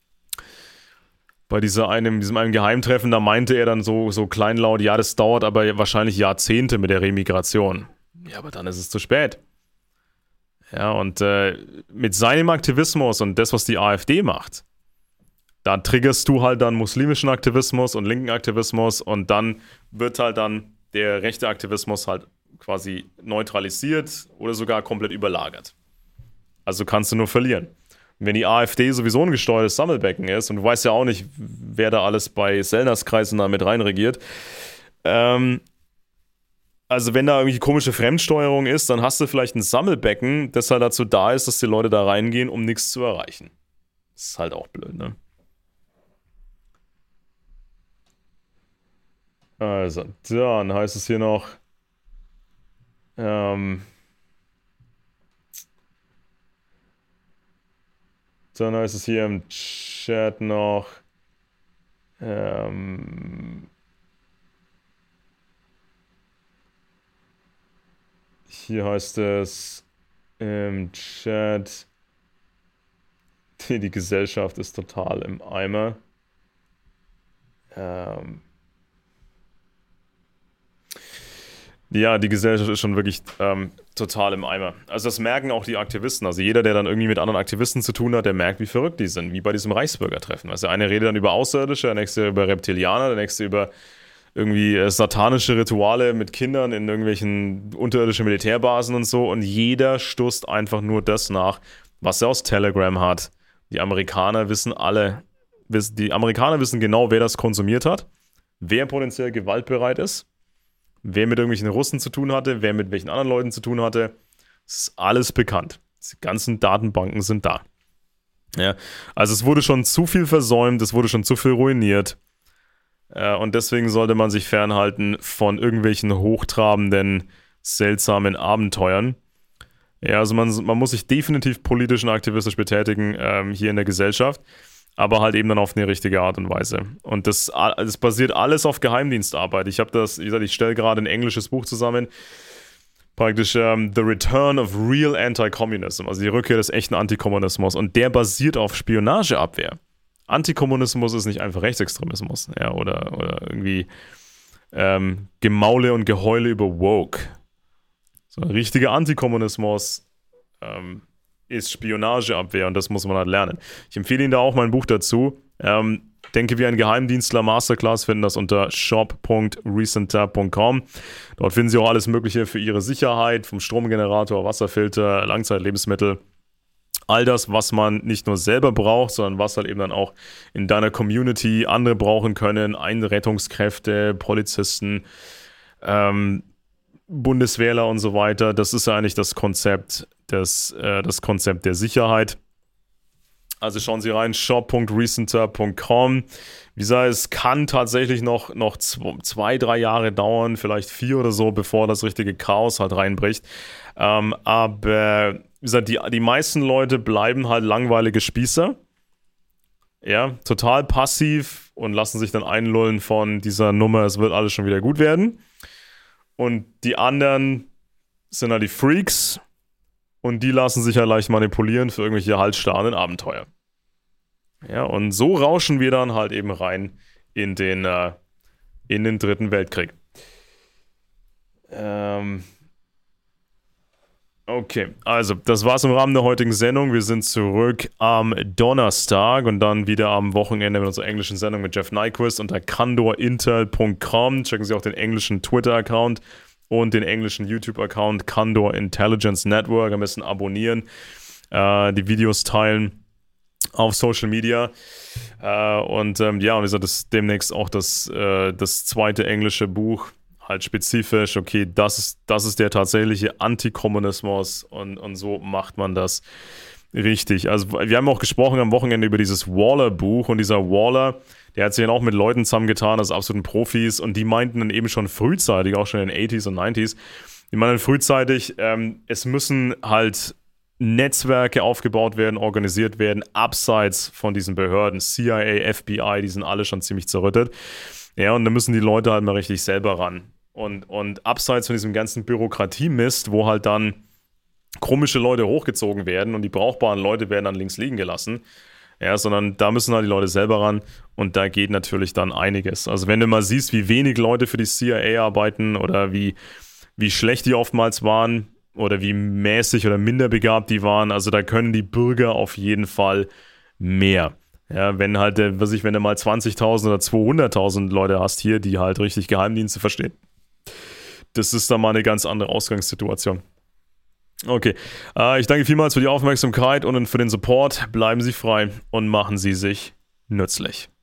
bei dieser einem, diesem einem Geheimtreffen, da meinte er dann so, so kleinlaut, ja, das dauert aber wahrscheinlich Jahrzehnte mit der Remigration. Ja, aber dann ist es zu spät. Ja, und äh, mit seinem Aktivismus und das, was die AfD macht, da triggerst du halt dann muslimischen Aktivismus und linken Aktivismus und dann wird halt dann der rechte Aktivismus halt quasi neutralisiert oder sogar komplett überlagert. Also kannst du nur verlieren. Und wenn die AfD sowieso ein gesteuertes Sammelbecken ist und du weißt ja auch nicht, wer da alles bei Sellners Kreisen da mit reinregiert, ähm, also wenn da irgendwie komische Fremdsteuerung ist, dann hast du vielleicht ein Sammelbecken, das halt dazu da ist, dass die Leute da reingehen, um nichts zu erreichen. Das ist halt auch blöd, ne? Also, dann heißt es hier noch, ähm, dann heißt es hier im Chat noch, ähm, hier heißt es im Chat, die, die Gesellschaft ist total im Eimer. Ähm, Ja, die Gesellschaft ist schon wirklich ähm, total im Eimer. Also das merken auch die Aktivisten. Also jeder, der dann irgendwie mit anderen Aktivisten zu tun hat, der merkt, wie verrückt die sind. Wie bei diesem Reichsbürgertreffen. Also der eine redet dann über Außerirdische, der nächste über Reptilianer, der nächste über irgendwie äh, satanische Rituale mit Kindern in irgendwelchen unterirdischen Militärbasen und so. Und jeder stößt einfach nur das nach, was er aus Telegram hat. Die Amerikaner wissen alle, die Amerikaner wissen genau, wer das konsumiert hat, wer potenziell gewaltbereit ist, wer mit irgendwelchen Russen zu tun hatte, wer mit welchen anderen Leuten zu tun hatte. Es ist alles bekannt. Die ganzen Datenbanken sind da. Ja, also es wurde schon zu viel versäumt, es wurde schon zu viel ruiniert. Äh, und deswegen sollte man sich fernhalten von irgendwelchen hochtrabenden, seltsamen Abenteuern. Ja, also man, man muss sich definitiv politisch und aktivistisch betätigen ähm, hier in der Gesellschaft, aber halt eben dann auf eine richtige Art und Weise. Und das, das basiert alles auf Geheimdienstarbeit. Ich habe das, wie gesagt, ich stelle gerade ein englisches Buch zusammen, praktisch um, The Return of Real Anti-Communism, also die Rückkehr des echten Antikommunismus. Und der basiert auf Spionageabwehr. Antikommunismus ist nicht einfach Rechtsextremismus, ja, oder, oder irgendwie ähm, Gemaule und Geheule über Woke. So ein richtiger Antikommunismus ähm, ist Spionageabwehr und das muss man halt lernen. Ich empfehle Ihnen da auch mein Buch dazu. Ähm, Denke wie ein Geheimdienstler Masterclass, finden das unter shop punkt recenter punkt com. Dort finden Sie auch alles Mögliche für Ihre Sicherheit, vom Stromgenerator, Wasserfilter, Langzeitlebensmittel. All das, was man nicht nur selber braucht, sondern was halt eben dann auch in deiner Community andere brauchen können. Einrettungskräfte, Polizisten, ähm, Bundeswehrler und so weiter. Das ist ja eigentlich das Konzept, des, äh, das Konzept der Sicherheit. Also schauen Sie rein, shop punkt recenter punkt com. Wie gesagt, es kann tatsächlich noch, noch zwei, drei Jahre dauern, vielleicht vier oder so, bevor das richtige Chaos halt reinbricht. Ähm, aber wie gesagt, die, die meisten Leute bleiben halt langweilige Spießer. Ja, total passiv und lassen sich dann einlullen von dieser Nummer, es wird alles schon wieder gut werden. Und die anderen sind halt die Freaks und die lassen sich ja leicht manipulieren für irgendwelche halsstarren Abenteuer. Ja, und so rauschen wir dann halt eben rein in den, äh, in den Dritten Weltkrieg. Ähm... Okay, also das war's im Rahmen der heutigen Sendung. Wir sind zurück am Donnerstag und dann wieder am Wochenende mit unserer englischen Sendung mit Jeff Nyquist unter candor intel punkt com. Checken Sie auch den englischen Twitter-Account und den englischen YouTube-Account Candor Intelligence Network. Am besten abonnieren, äh, die Videos teilen auf Social Media. Äh, und ähm, ja, und wie gesagt, das ist demnächst auch das, äh, das zweite englische Buch, halt spezifisch, okay, das ist, das ist der tatsächliche Antikommunismus und, und so macht man das richtig. Also wir haben auch gesprochen am Wochenende über dieses Waller-Buch und dieser Waller, der hat sich dann auch mit Leuten zusammengetan, also absoluten Profis, und die meinten dann eben schon frühzeitig, auch schon in den achtziger und neunziger, die meinten frühzeitig, ähm, es müssen halt Netzwerke aufgebaut werden, organisiert werden, abseits von diesen Behörden, C I A, F B I, die sind alle schon ziemlich zerrüttet. Ja, und da müssen die Leute halt mal richtig selber ran. Und, und abseits von diesem ganzen Bürokratiemist, wo halt dann komische Leute hochgezogen werden und die brauchbaren Leute werden dann links liegen gelassen, ja, sondern da müssen halt die Leute selber ran und da geht natürlich dann einiges. Also wenn du mal siehst, wie wenig Leute für die C I A arbeiten oder wie, wie schlecht die oftmals waren, oder wie mäßig oder minderbegabt die waren. Also da können die Bürger auf jeden Fall mehr. Ja, wenn halt, was ich, wenn du mal zwanzigtausend oder zweihunderttausend Leute hast hier, die halt richtig Geheimdienste verstehen. Das ist dann mal eine ganz andere Ausgangssituation. Okay, äh, ich danke vielmals für die Aufmerksamkeit und für den Support. Bleiben Sie frei und machen Sie sich nützlich.